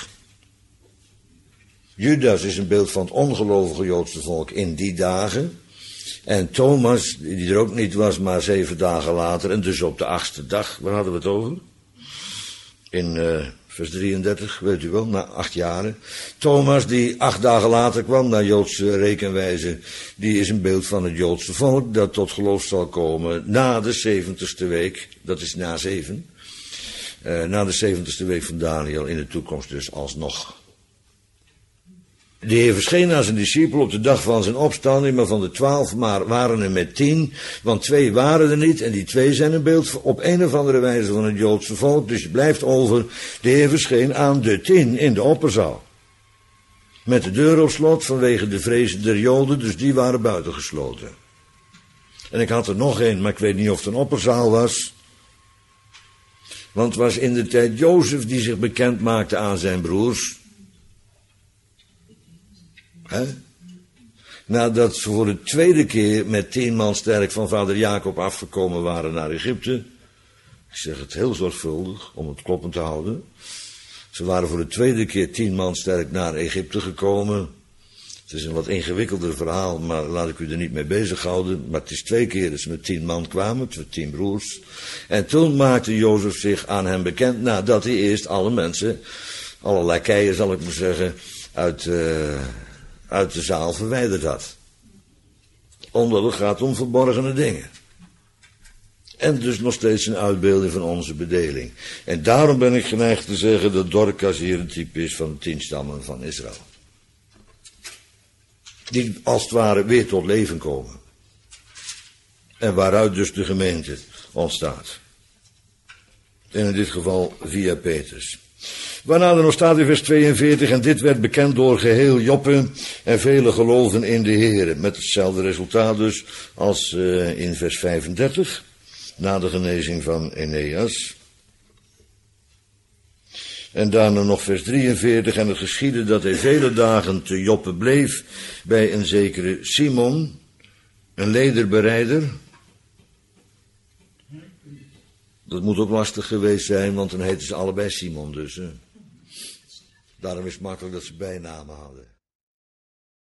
Judas is een beeld van het ongelovige Joodse volk in die dagen. En Thomas, die er ook niet was, maar 7 dagen later, en dus op de 8e dag, waar hadden we het over? In vers 33, weet u wel, na 8 jaren. Thomas, die 8 dagen later kwam naar Joodse rekenwijze, die is een beeld van het Joodse volk dat tot geloof zal komen na de 70ste week, dat is na 7. Na de 70ste week van Daniel, in de toekomst dus alsnog. De Heer verscheen aan zijn discipelen op de dag van zijn opstanding, maar van de 12 maar waren er met 10, want 2 waren er niet, en die 2 zijn een beeld op een of andere wijze van het Joodse volk, dus het blijft over, de Heer verscheen aan de 10 in de opperzaal. Met de deur op slot vanwege de vrezen der Joden, dus die waren buitengesloten. En ik had er nog één, maar ik weet niet of het een opperzaal was. Want het was in de tijd Jozef die zich bekend maakte aan zijn broers. Nadat ze voor de 2e keer met 10 man sterk van vader Jacob afgekomen waren naar Egypte. Ik zeg het heel zorgvuldig om het kloppend te houden. Ze waren voor de 2e keer 10 man sterk naar Egypte gekomen. Het is een wat ingewikkelder verhaal, maar laat ik u er niet mee bezighouden. Maar het is 2 keer dat ze met 10 man kwamen, 10 broers. En toen maakte Jozef zich aan hen bekend, nadat hij eerst alle mensen, alle lakeien zal ik maar zeggen, uit de zaal verwijderd had. Omdat het gaat om verborgene dingen. En dus nog steeds een uitbeelding van onze bedeling. En daarom ben ik geneigd te zeggen dat Dorcas hier een type is van de 10 stammen van Israël. Die als het ware weer tot leven komen. En waaruit dus de gemeente ontstaat. En in dit geval via Petrus. Waarna er nog staat in vers 42, en dit werd bekend door geheel Joppe en vele geloven in de Heere. Met hetzelfde resultaat dus als in vers 35, na de genezing van Eneas. En daarna nog vers 43, en het geschiedde dat hij vele dagen te Joppe bleef bij een zekere Simon, een lederbereider. Dat moet ook lastig geweest zijn, want dan heten ze allebei Simon dus. Daarom is het makkelijk dat ze bijnamen hadden.